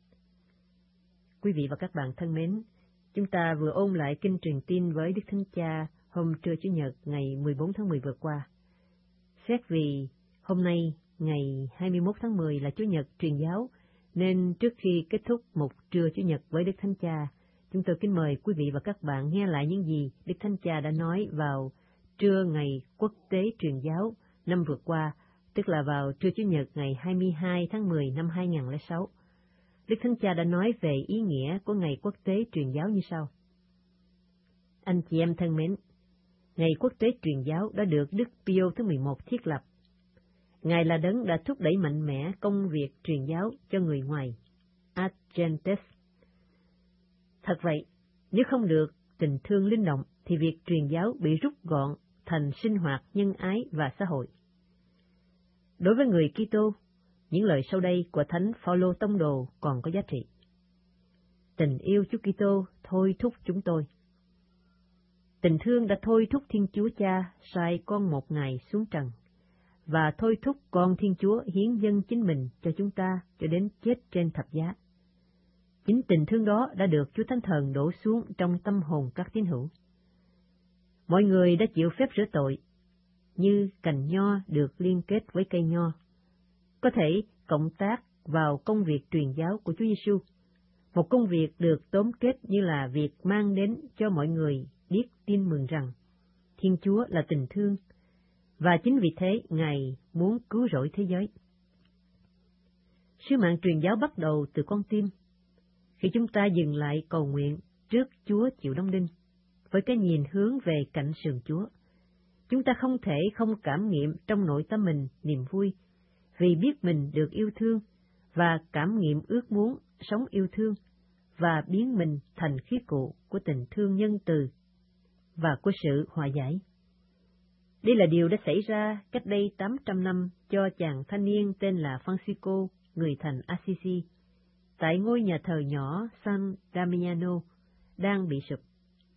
Quý vị và các bạn thân mến, chúng ta vừa ôn lại kinh truyền tin với Đức Thánh Cha hôm trưa Chủ nhật ngày 14 tháng 10 vừa qua. Xét vì hôm nay, ngày 21 tháng 10 là Chủ nhật truyền giáo, nên trước khi kết thúc một trưa Chủ nhật với Đức Thánh Cha, chúng tôi kính mời quý vị và các bạn nghe lại những gì Đức Thánh Cha đã nói vào trưa ngày quốc tế truyền giáo năm vừa qua, tức là vào trưa Chủ nhật ngày 22 tháng 10 năm 2006. Đức Thánh Cha đã nói về ý nghĩa của ngày quốc tế truyền giáo như sau. Anh chị em thân mến, ngày quốc tế truyền giáo đã được Đức Pio thứ 11 thiết lập. Ngài là đấng đã thúc đẩy mạnh mẽ công việc truyền giáo cho người ngoài, ad gentes. Thật vậy, nếu không được tình thương linh động, thì việc truyền giáo bị rút gọn thành sinh hoạt nhân ái và xã hội. Đối với người Kitô, những lời sau đây của Thánh Phaolô Tông Đồ còn có giá trị. Tình yêu Chúa Kitô thôi thúc chúng tôi. Tình thương đã thôi thúc Thiên Chúa Cha sai con một ngày xuống trần, và thôi thúc con Thiên Chúa hiến dâng chính mình cho chúng ta cho đến chết trên thập giá. Chính tình thương đó đã được Chúa Thánh Thần đổ xuống trong tâm hồn các tín hữu. Mọi người đã chịu phép rửa tội, như cành nho được liên kết với cây nho, có thể cộng tác vào công việc truyền giáo của Chúa Giêsu, một công việc được tóm kết như là việc mang đến cho mọi người biết tin mừng rằng Thiên Chúa là tình thương, và chính vì thế Ngài muốn cứu rỗi thế giới. Sứ mạng truyền giáo bắt đầu từ con tim, khi chúng ta dừng lại cầu nguyện trước Chúa chịu đóng đinh, với cái nhìn hướng về cạnh sườn Chúa. Chúng ta không thể không cảm nghiệm trong nội tâm mình niềm vui, vì biết mình được yêu thương, và cảm nghiệm ước muốn sống yêu thương, và biến mình thành khí cụ của tình thương nhân từ và của sự hòa giải. Đây là điều đã xảy ra cách đây 800 năm cho chàng thanh niên tên là Francisco, người thành Assisi, tại ngôi nhà thờ nhỏ San Damiano đang bị sụp.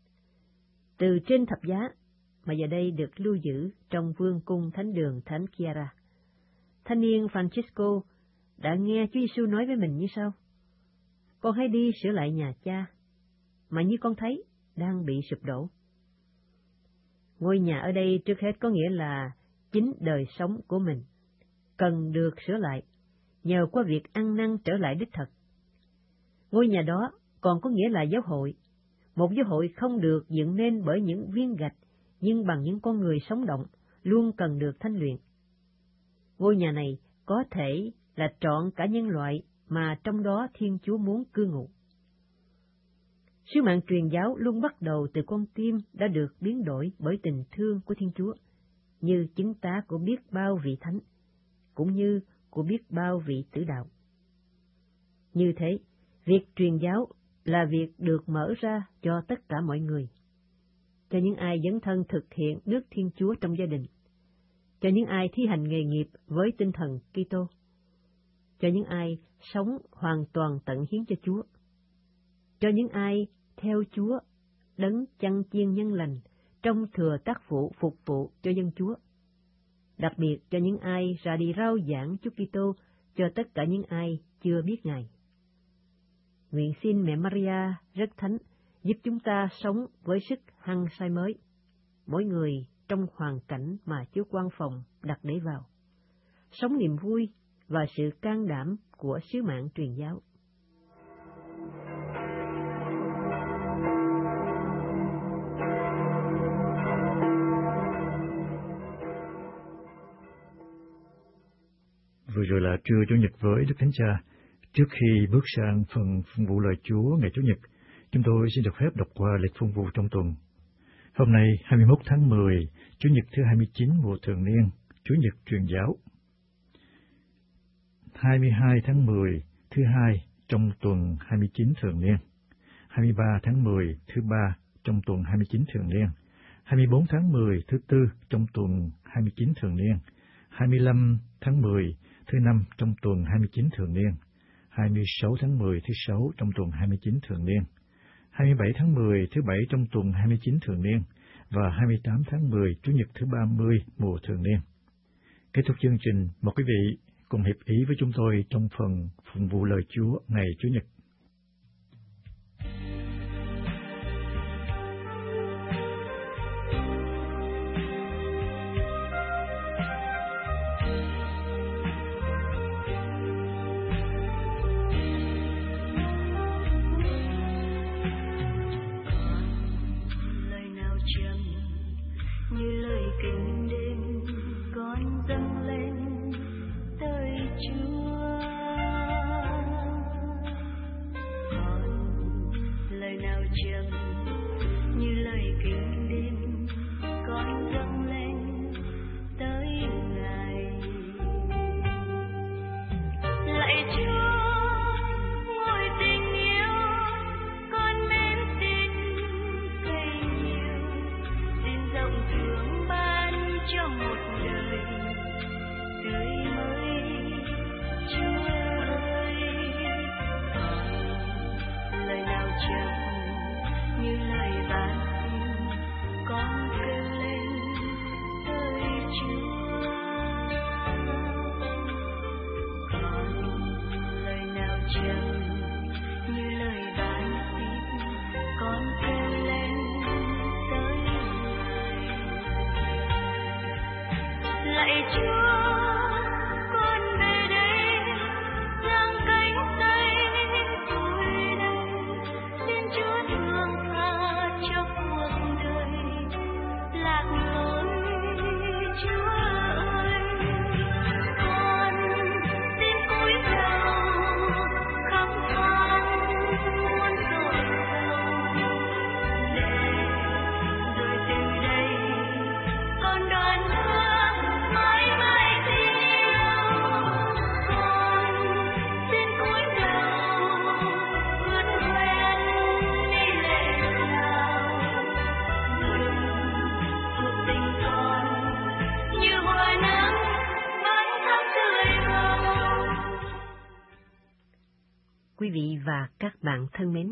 Từ trên thập giá, mà giờ đây được lưu giữ trong vương cung thánh đường Thánh Chiara, thanh niên Francisco đã nghe Chúa Giêsu nói với mình như sau: Con hãy đi sửa lại nhà cha, mà như con thấy đang bị sụp đổ. Ngôi nhà ở đây trước hết có nghĩa là chính đời sống của mình, cần được sửa lại, nhờ qua việc ăn năn trở lại đích thực. Ngôi nhà đó còn có nghĩa là giáo hội, một giáo hội không được dựng nên bởi những viên gạch, nhưng bằng những con người sống động, luôn cần được thanh luyện. Ngôi nhà này có thể là trọn cả nhân loại mà trong đó Thiên Chúa muốn cư ngụ. Sứ mạng truyền giáo luôn bắt đầu từ con tim đã được biến đổi bởi tình thương của Thiên Chúa, như chứng tá của biết bao vị thánh, cũng như của biết bao vị tử đạo. Như thế, việc truyền giáo là việc được mở ra cho tất cả mọi người, cho những ai dấn thân thực hiện nước Thiên Chúa trong gia đình, cho những ai thi hành nghề nghiệp với tinh thần Kitô, cho những ai sống hoàn toàn tận hiến cho Chúa, cho những ai theo Chúa, đấng chăn chiên nhân lành, trong thừa tác vụ phục vụ cho dân Chúa, đặc biệt cho những ai ra đi rao giảng Chúa Kitô cho tất cả những ai chưa biết Ngài. nguyện xin mẹ Maria rất thánh giúp chúng ta sống với sức hăng say mới, mỗi người trong hoàn cảnh mà Chúa quan phòng đặt để vào, sống niềm vui và sự can đảm của sứ mạng truyền giáo. Vừa rồi là trưa Chủ nhật với Đức Thánh Cha. Trước khi bước sang phần phụng vụ lời Chúa ngày Chủ nhật, chúng tôi xin được phép đọc qua lịch phụng vụ trong tuần. Hôm nay 21 tháng 10, Chủ nhật thứ 29 mùa thường niên, Chủ nhật truyền giáo. 22 tháng 10, thứ hai trong tuần 29 thường niên. 23 tháng 10, thứ ba trong tuần 29 thường niên. 24 tháng 10, thứ tư trong tuần 29 thường niên. 25 tháng 10, thứ năm trong tuần 29 thường niên. 26 tháng 10, thứ sáu trong tuần 29 thường niên. 27 tháng 10, thứ bảy trong tuần 29 thường niên. Và 28 tháng 10, Chủ nhật thứ 30 mùa thường niên. Kết thúc chương trình, mời quý vị cùng hiệp ý với chúng tôi trong phần phụng vụ lời Chúa ngày Chủ nhật. Quý vị và các bạn thân mến,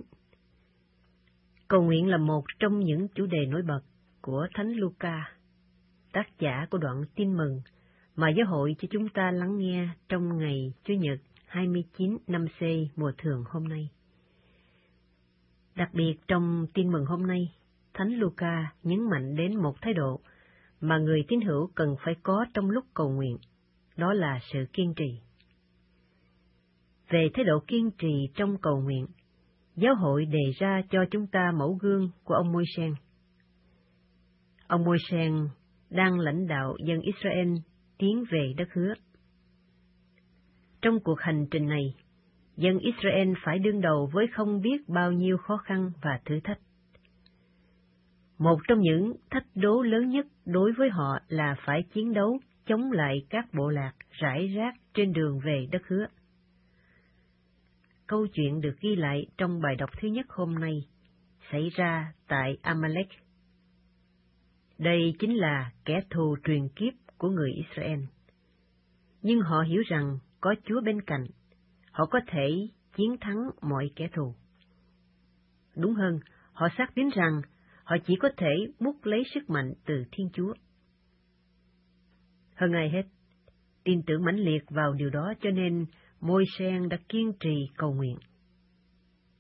cầu nguyện là một trong những chủ đề nổi bật của Thánh Luca, tác giả của đoạn tin mừng mà giáo hội cho chúng ta lắng nghe trong ngày Chủ nhật 29 năm C mùa thường hôm nay. Đặc biệt trong tin mừng hôm nay, Thánh Luca nhấn mạnh đến một thái độ mà người tín hữu cần phải có trong lúc cầu nguyện, đó là sự kiên trì. Về thái độ kiên trì trong cầu nguyện, giáo hội đề ra cho chúng ta mẫu gương của ông Môi-se. Ông Môi-se đang lãnh đạo dân Israel tiến về đất hứa. Trong cuộc hành trình này, dân Israel phải đương đầu với không biết bao nhiêu khó khăn và thử thách. Một trong những thách đố lớn nhất đối với họ là phải chiến đấu chống lại các bộ lạc rải rác trên đường về đất hứa. Câu chuyện được ghi lại trong bài đọc thứ nhất hôm nay xảy ra tại Amalek. Đây chính là kẻ thù truyền kiếp của người Israel. Nhưng họ hiểu rằng có Chúa bên cạnh, họ có thể chiến thắng mọi kẻ thù. Đúng hơn, họ xác tín rằng họ chỉ có thể múc lấy sức mạnh từ Thiên Chúa. Hơn ai hết, tin tưởng mãnh liệt vào điều đó cho nên Môi-se đã kiên trì cầu nguyện.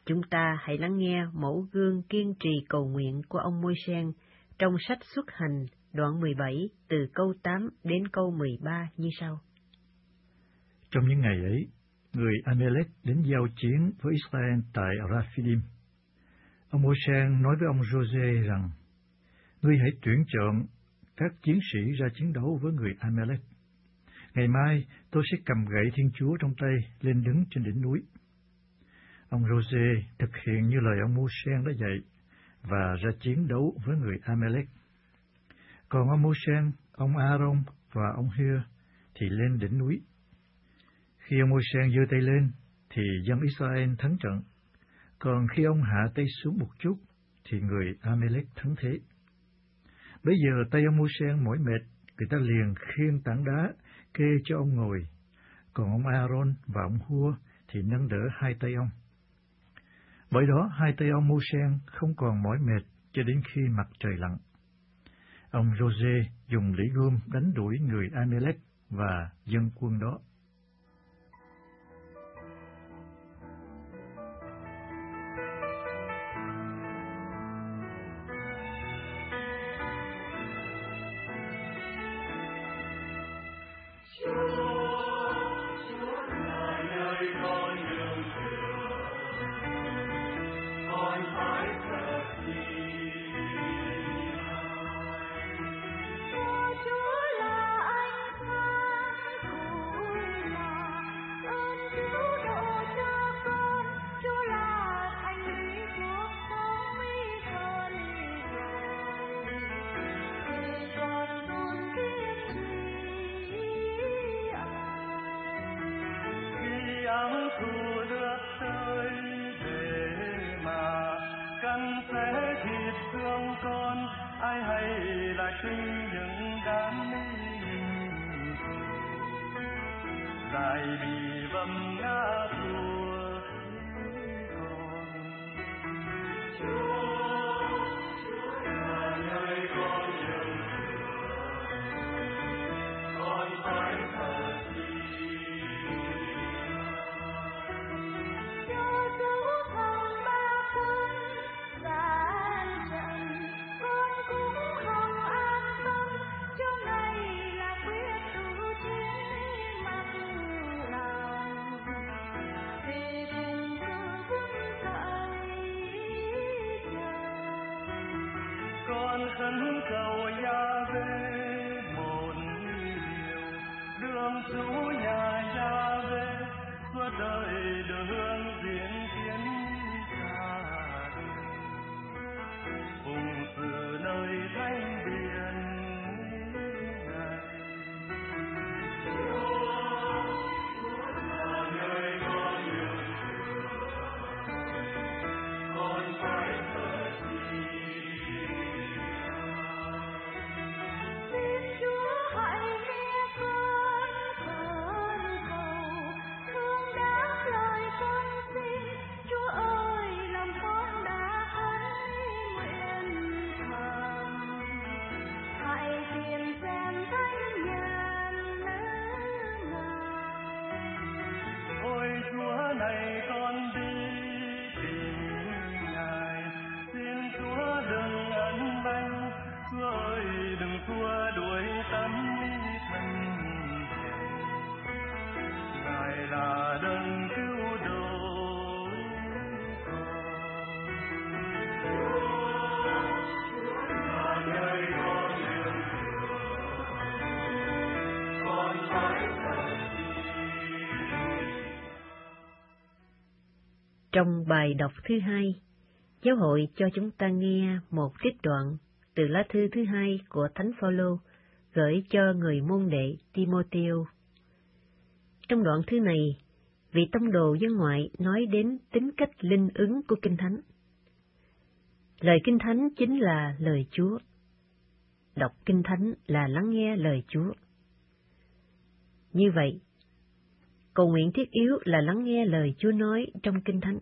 Chúng ta hãy lắng nghe mẫu gương kiên trì cầu nguyện của ông Môi-sen trong sách Xuất Hành đoạn 17 từ câu 8 đến câu 13 như sau. Trong những ngày ấy, người Amalek đến giao chiến với Israel tại Raphidim. Ông Môi-sen nói với ông Giô-suê rằng, ngươi hãy tuyển chọn các chiến sĩ ra chiến đấu với người Amalek. Ngày mai tôi sẽ cầm gậy Thiên Chúa trong tay lên đứng trên đỉnh núi. Ông Giô-suê thực hiện như lời ông Môi-sen đã dạy và ra chiến đấu với người Amalek. Còn ông Môi-sen, ông A-rôn và ông Hưa thì lên đỉnh núi. Khi ông Môi-sen giơ tay lên thì dân Israel thắng trận, còn khi ông hạ tay xuống một chút thì người Amalek thắng thế. Bây giờ tay ông Môi-sen mỏi mệt, người ta liền khiêng tảng đá kê cho ông ngồi, còn ông A-rôn và ông Hua thì nâng đỡ hai tay ông. Bởi đó hai tay ông Môi-sen không còn mỏi mệt cho đến khi mặt trời lặn. Ông Giô-suê dùng lưỡi gươm đánh đuổi người Amalek và dân quân đó. Trong bài đọc thứ hai, giáo hội cho chúng ta nghe một trích đoạn từ lá thư thứ hai của Thánh Phaolô gửi cho người môn đệ Timôthêu. Trong đoạn thư này, vị tông đồ dân ngoại nói đến tính cách linh ứng của Kinh Thánh. Lời Kinh Thánh chính là lời Chúa. Đọc Kinh Thánh là lắng nghe lời Chúa. Như vậy, cầu nguyện thiết yếu là lắng nghe lời Chúa nói trong Kinh Thánh.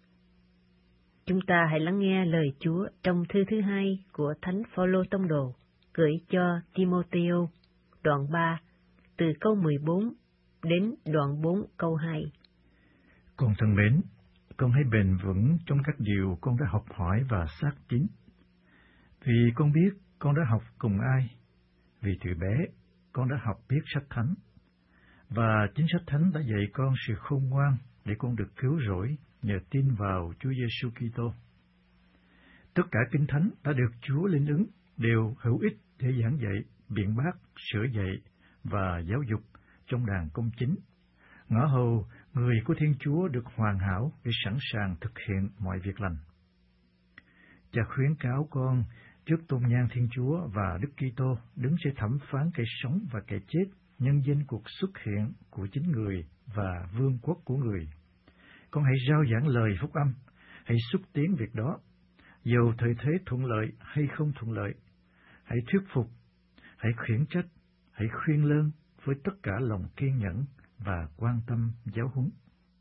Chúng ta hãy lắng nghe lời Chúa trong thư thứ hai của Thánh Phaolô tông đồ gửi cho Timôthêu, đoạn 3, từ câu 14 đến đoạn 4 câu 2. Con thân mến, con hãy bền vững trong các điều con đã học hỏi và xác tín. Vì con biết con đã học cùng ai, vì từ bé con đã học biết sách thánh, và chính sách thánh đã dạy con sự khôn ngoan để con được cứu rỗi nhờ tin vào Chúa Giêsu Kitô. Tất cả kinh thánh đã được Chúa linh ứng, đều hữu ích để giảng dạy, biện bác, sửa dạy và giáo dục trong đàn công chính, ngõ hầu người của Thiên Chúa được hoàn hảo để sẵn sàng thực hiện mọi việc lành. Cha khuyến cáo con trước tôn nhan Thiên Chúa và Đức Kitô đứng sẽ thẩm phán kẻ sống và kẻ chết, nhân danh cuộc xuất hiện của chính người và vương quốc của người. Con hãy rao giảng lời phúc âm, hãy xúc tiến việc đó, dầu thời thế thuận lợi hay không thuận lợi. Hãy thuyết phục, hãy khiển trách, hãy khuyên lơn với tất cả lòng kiên nhẫn và quan tâm giáo huấn.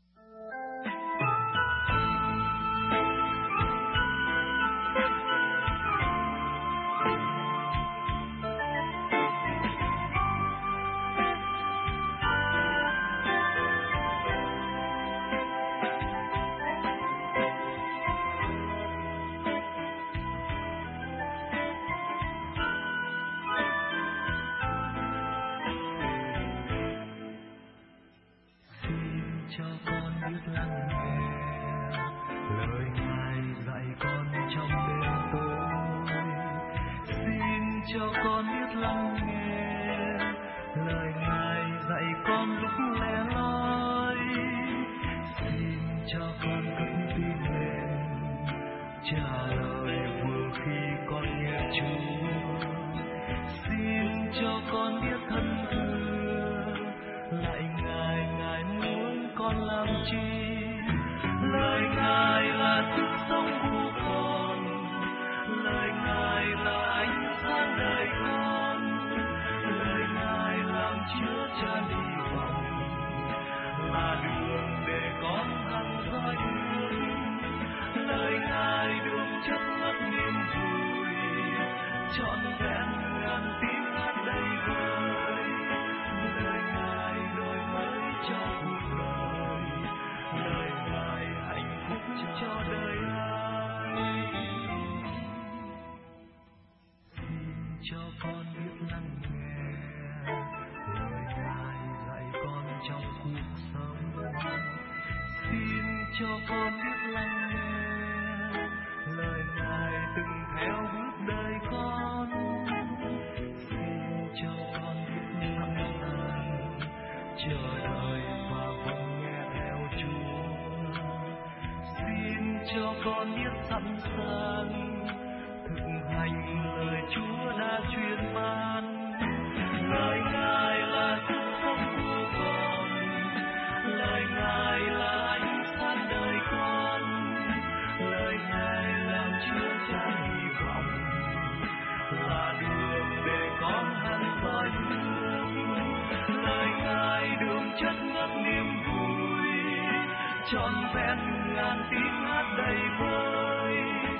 Trọn vẹn ngàn tiếng hát đầy vơi,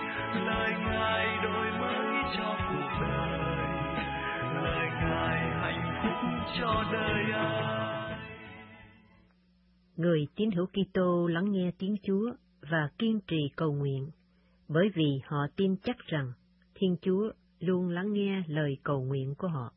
lời Ngài đổi mới cho cuộc đời, lời Ngài hạnh phúc cho đời ai. Người tín hữu Kitô lắng nghe tiếng Chúa và kiên trì cầu nguyện, bởi vì họ tin chắc rằng Thiên Chúa luôn lắng nghe lời cầu nguyện của họ.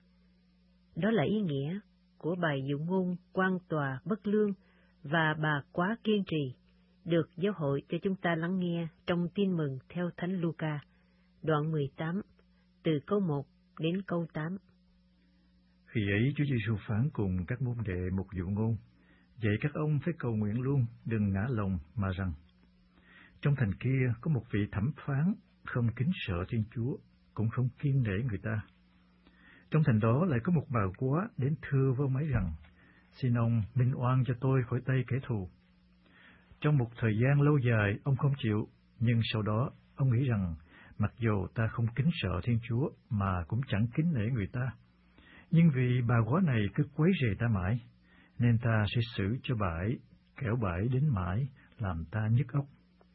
Đó là ý nghĩa của bài dụ ngôn quan tòa bất lương và bà quá kiên trì, được giáo hội cho chúng ta lắng nghe trong tin mừng theo Thánh Luca, đoạn 18, từ câu 1 đến câu 8. Khi ấy Chúa Giêsu phán cùng các môn đệ một dụ ngôn, dạy các ông phải cầu nguyện luôn, đừng ngã lòng, mà rằng, trong thành kia có một vị thẩm phán không kính sợ Thiên Chúa, cũng không kiêng nể người ta. Trong thành đó lại có một bà quá đến thưa với ông ấy rằng, xin ông minh oan cho tôi khỏi tay kẻ thù. Trong một thời gian lâu dài ông không chịu, nhưng sau đó ông nghĩ rằng, mặc dù ta không kính sợ Thiên Chúa mà cũng chẳng kính nể người ta, nhưng vì bà quá này cứ quấy rầy ta mãi, nên ta sẽ xử cho bà ấy, kẻo bà ấy đến mãi, làm ta nhức óc.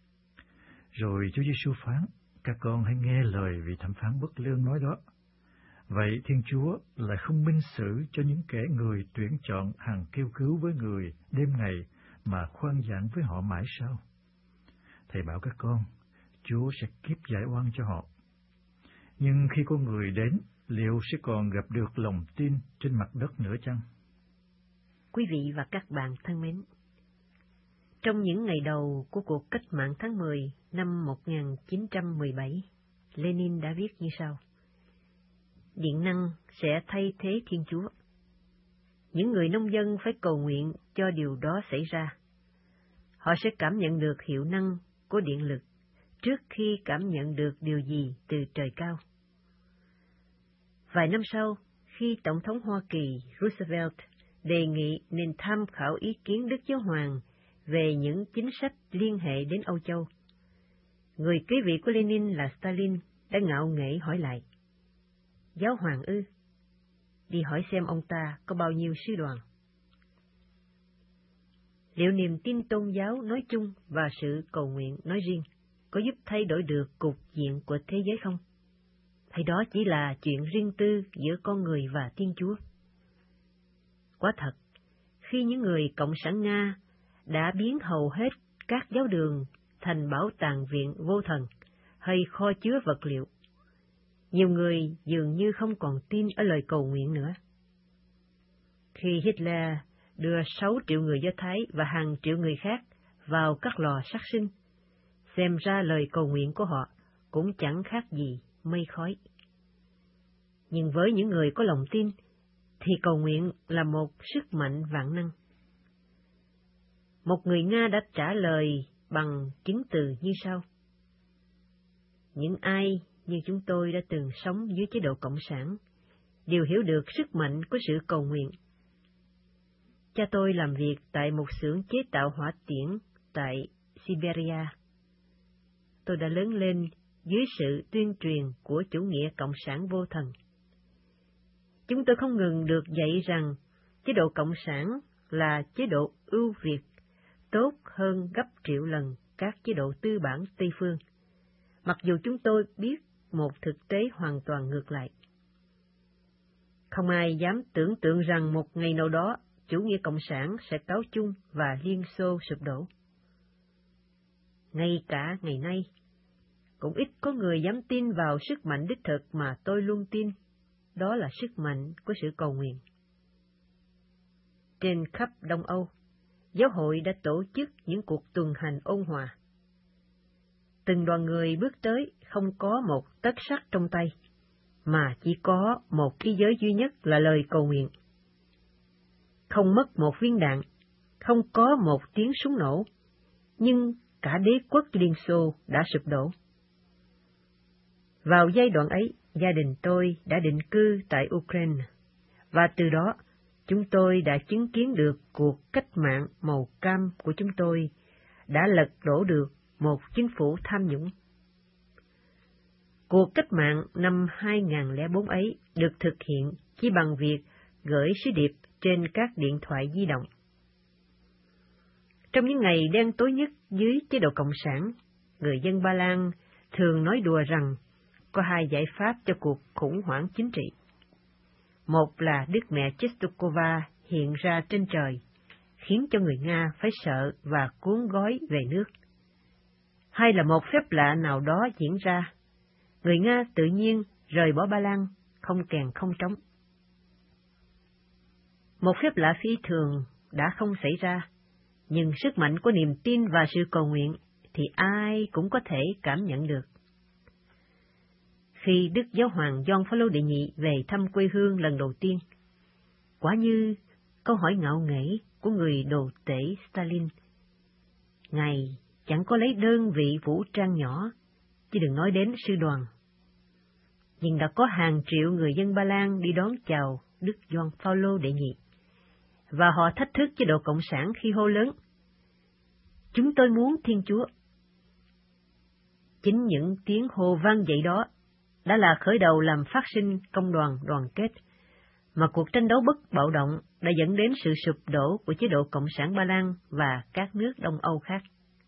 Rồi Chúa Giêsu phán, các con hãy nghe lời vị thẩm phán bất lương nói đó. Vậy Thiên Chúa lại không minh xử cho những kẻ người tuyển chọn hằng kêu cứu với người đêm ngày mà khoan giảng với họ mãi sao? Thầy bảo các con, Chúa sẽ kiếp giải oan cho họ. Nhưng khi con người đến, liệu sẽ còn gặp được lòng tin trên mặt đất nữa chăng? Quý vị và các bạn thân mến, trong những ngày đầu của cuộc cách mạng tháng 10 năm 1917, Lenin đã viết như sau: Điện năng sẽ thay thế Thiên Chúa. Những người nông dân phải cầu nguyện cho điều đó xảy ra. Họ sẽ cảm nhận được hiệu năng của điện lực trước khi cảm nhận được điều gì từ trời cao. Vài năm sau, khi Tổng thống Hoa Kỳ Roosevelt đề nghị nên tham khảo ý kiến Đức Giáo Hoàng về những chính sách liên hệ đến Âu Châu, người kế vị của Lenin là Stalin đã ngạo nghễ hỏi lại: Giáo Hoàng ư? Đi hỏi xem ông ta có bao nhiêu sư đoàn. Liệu niềm tin tôn giáo nói chung và sự cầu nguyện nói riêng có giúp thay đổi được cục diện của thế giới không? Hay đó chỉ là chuyện riêng tư giữa con người và Thiên Chúa? Quả thật, khi những người Cộng sản Nga đã biến hầu hết các giáo đường thành bảo tàng viện vô thần hay kho chứa vật liệu, nhiều người dường như không còn tin ở lời cầu nguyện nữa. Khi Hitler đưa 6 triệu người Do Thái và hàng triệu người khác vào các lò sát sinh, xem ra lời cầu nguyện của họ cũng chẳng khác gì mây khói. Nhưng với những người có lòng tin, thì cầu nguyện là một sức mạnh vạn năng. Một người Nga đã trả lời bằng chứng từ như sau: Những ai như chúng tôi đã từng sống dưới chế độ Cộng sản đều hiểu được sức mạnh của sự cầu nguyện. Cha tôi làm việc tại một xưởng chế tạo hỏa tiễn tại Siberia. Tôi đã lớn lên dưới sự tuyên truyền của chủ nghĩa Cộng sản vô thần. Chúng tôi không ngừng được dạy rằng chế độ Cộng sản là chế độ ưu việt, tốt hơn gấp triệu lần các chế độ tư bản Tây phương, mặc dù chúng tôi biết một thực tế hoàn toàn ngược lại. Không ai dám tưởng tượng rằng một ngày nào đó chủ nghĩa Cộng sản sẽ cáo chung và Liên Xô sụp đổ. Ngay cả ngày nay, cũng ít có người dám tin vào sức mạnh đích thực mà tôi luôn tin, đó là sức mạnh của sự cầu nguyện. Trên khắp Đông Âu, giáo hội đã tổ chức những cuộc tuần hành ôn hòa. Từng đoàn người bước tới không có một tấc sắt trong tay, mà chỉ có một cái giới duy nhất là lời cầu nguyện. Không mất một viên đạn, không có một tiếng súng nổ, nhưng cả đế quốc Liên Xô đã sụp đổ. Vào giai đoạn ấy, gia đình tôi đã định cư tại Ukraine, và từ đó chúng tôi đã chứng kiến được cuộc cách mạng màu cam của chúng tôi đã lật đổ được một chính phủ tham nhũng. Cuộc cách mạng năm 2004 ấy được thực hiện chỉ bằng việc gửi sứ điệp trên các điện thoại di động. Trong những ngày đen tối nhất dưới chế độ Cộng sản, người dân Ba Lan thường nói đùa rằng có hai giải pháp cho cuộc khủng hoảng chính trị. Một là Đức Mẹ Chestokova hiện ra trên trời, khiến cho người Nga phải sợ và cuốn gói về nước. Hai là một phép lạ nào đó diễn ra, người Nga tự nhiên rời bỏ Ba Lan, không kèn không trống. Một phép lạ phi thường đã không xảy ra, nhưng sức mạnh của niềm tin và sự cầu nguyện thì ai cũng có thể cảm nhận được. Khi Đức Giáo hoàng Gioan Phaolô đệ nhị về thăm quê hương lần đầu tiên, quả như câu hỏi ngạo nghễ của người đồ tể Stalin. Ngài chẳng có lấy đơn vị vũ trang nhỏ, chứ đừng nói đến sư đoàn. Nhưng đã có hàng triệu người dân Ba Lan đi đón chào Đức Gioan Phaolô đệ nhị, và họ thách thức chế độ Cộng sản khi hô lớn: Chúng tôi muốn Thiên Chúa. Chính những tiếng hô vang dậy đó đã là khởi đầu làm phát sinh công đoàn đoàn kết, mà cuộc tranh đấu bất bạo động đã dẫn đến sự sụp đổ của chế độ Cộng sản Ba Lan và các nước Đông Âu khác.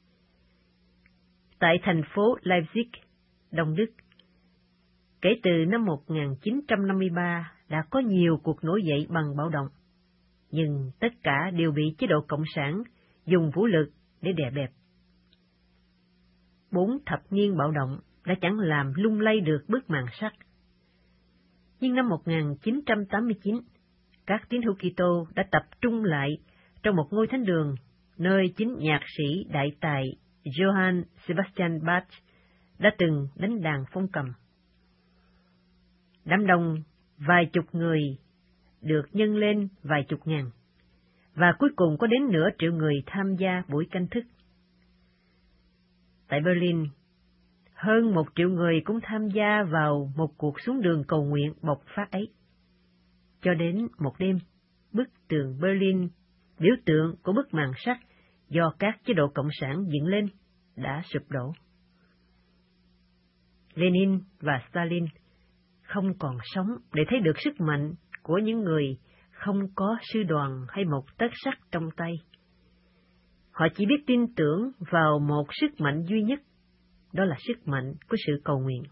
Tại thành phố Leipzig, Đông Đức, kể từ năm 1953 đã có nhiều cuộc nổi dậy bằng bạo động, nhưng tất cả đều bị chế độ Cộng sản dùng vũ lực để đè bẹp. 4 thập niên bạo động đã chẳng làm lung lay được bức màn sắt. Nhưng năm 1989, các tín hữu Kitô đã tập trung lại trong một ngôi thánh đường, nơi chính nhạc sĩ đại tài Johann Sebastian Bach đã từng đánh đàn phong cầm. Đám đông vài chục người được nhân lên vài chục ngàn, và cuối cùng có đến nửa triệu người tham gia buổi canh thức. Tại Berlin, hơn 1 triệu người cũng tham gia vào một cuộc xuống đường cầu nguyện bộc phát ấy. Cho đến một đêm, bức tường Berlin, biểu tượng của bức màn sắt do các chế độ cộng sản dựng lên, đã sụp đổ. Lenin và Stalin không còn sống để thấy được sức mạnh của những người không có sư đoàn hay một tấc sắt trong tay. Họ chỉ biết tin tưởng vào một sức mạnh duy nhất, đó là sức mạnh của sự cầu nguyện.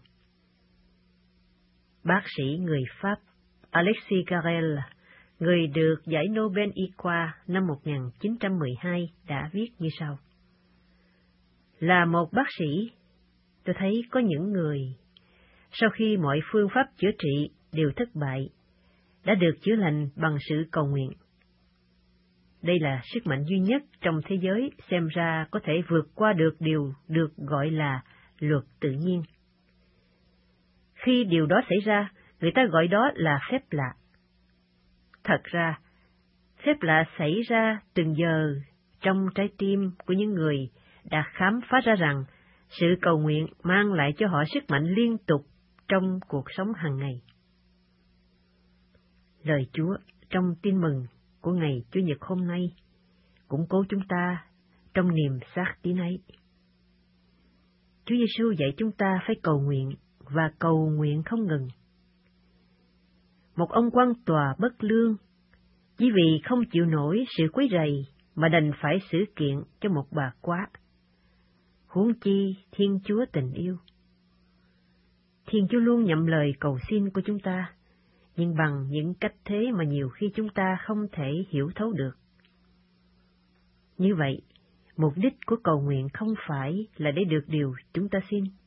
Bác sĩ người Pháp Alexis Carrel, người được giải Nobel Y khoa năm 1912, đã viết như sau. Là một bác sĩ, tôi thấy có những người, sau khi mọi phương pháp chữa trị đều thất bại, đã được chữa lành bằng sự cầu nguyện. Đây là sức mạnh duy nhất trong thế giới xem ra có thể vượt qua được điều được gọi là luật tự nhiên. Khi điều đó xảy ra, người ta gọi đó là phép lạ. Thật ra, phép lạ xảy ra từng giờ trong trái tim của những người đã khám phá ra rằng sự cầu nguyện mang lại cho họ sức mạnh liên tục trong cuộc sống hàng ngày. Lời Chúa trong tin mừng của ngày Chủ nhật hôm nay củng cố chúng ta trong niềm xác tín ấy. Chúa Giêsu dạy chúng ta phải cầu nguyện và cầu nguyện không ngừng. Một ông quan tòa bất lương, chỉ vì không chịu nổi sự quấy rầy mà đành phải xử kiện cho một bà quá. Huống chi Thiên Chúa tình yêu. Thiên Chúa luôn nhậm lời cầu xin của chúng ta, nhưng bằng những cách thế mà nhiều khi chúng ta không thể hiểu thấu được. Như vậy, mục đích của cầu nguyện không phải là để được điều chúng ta xin,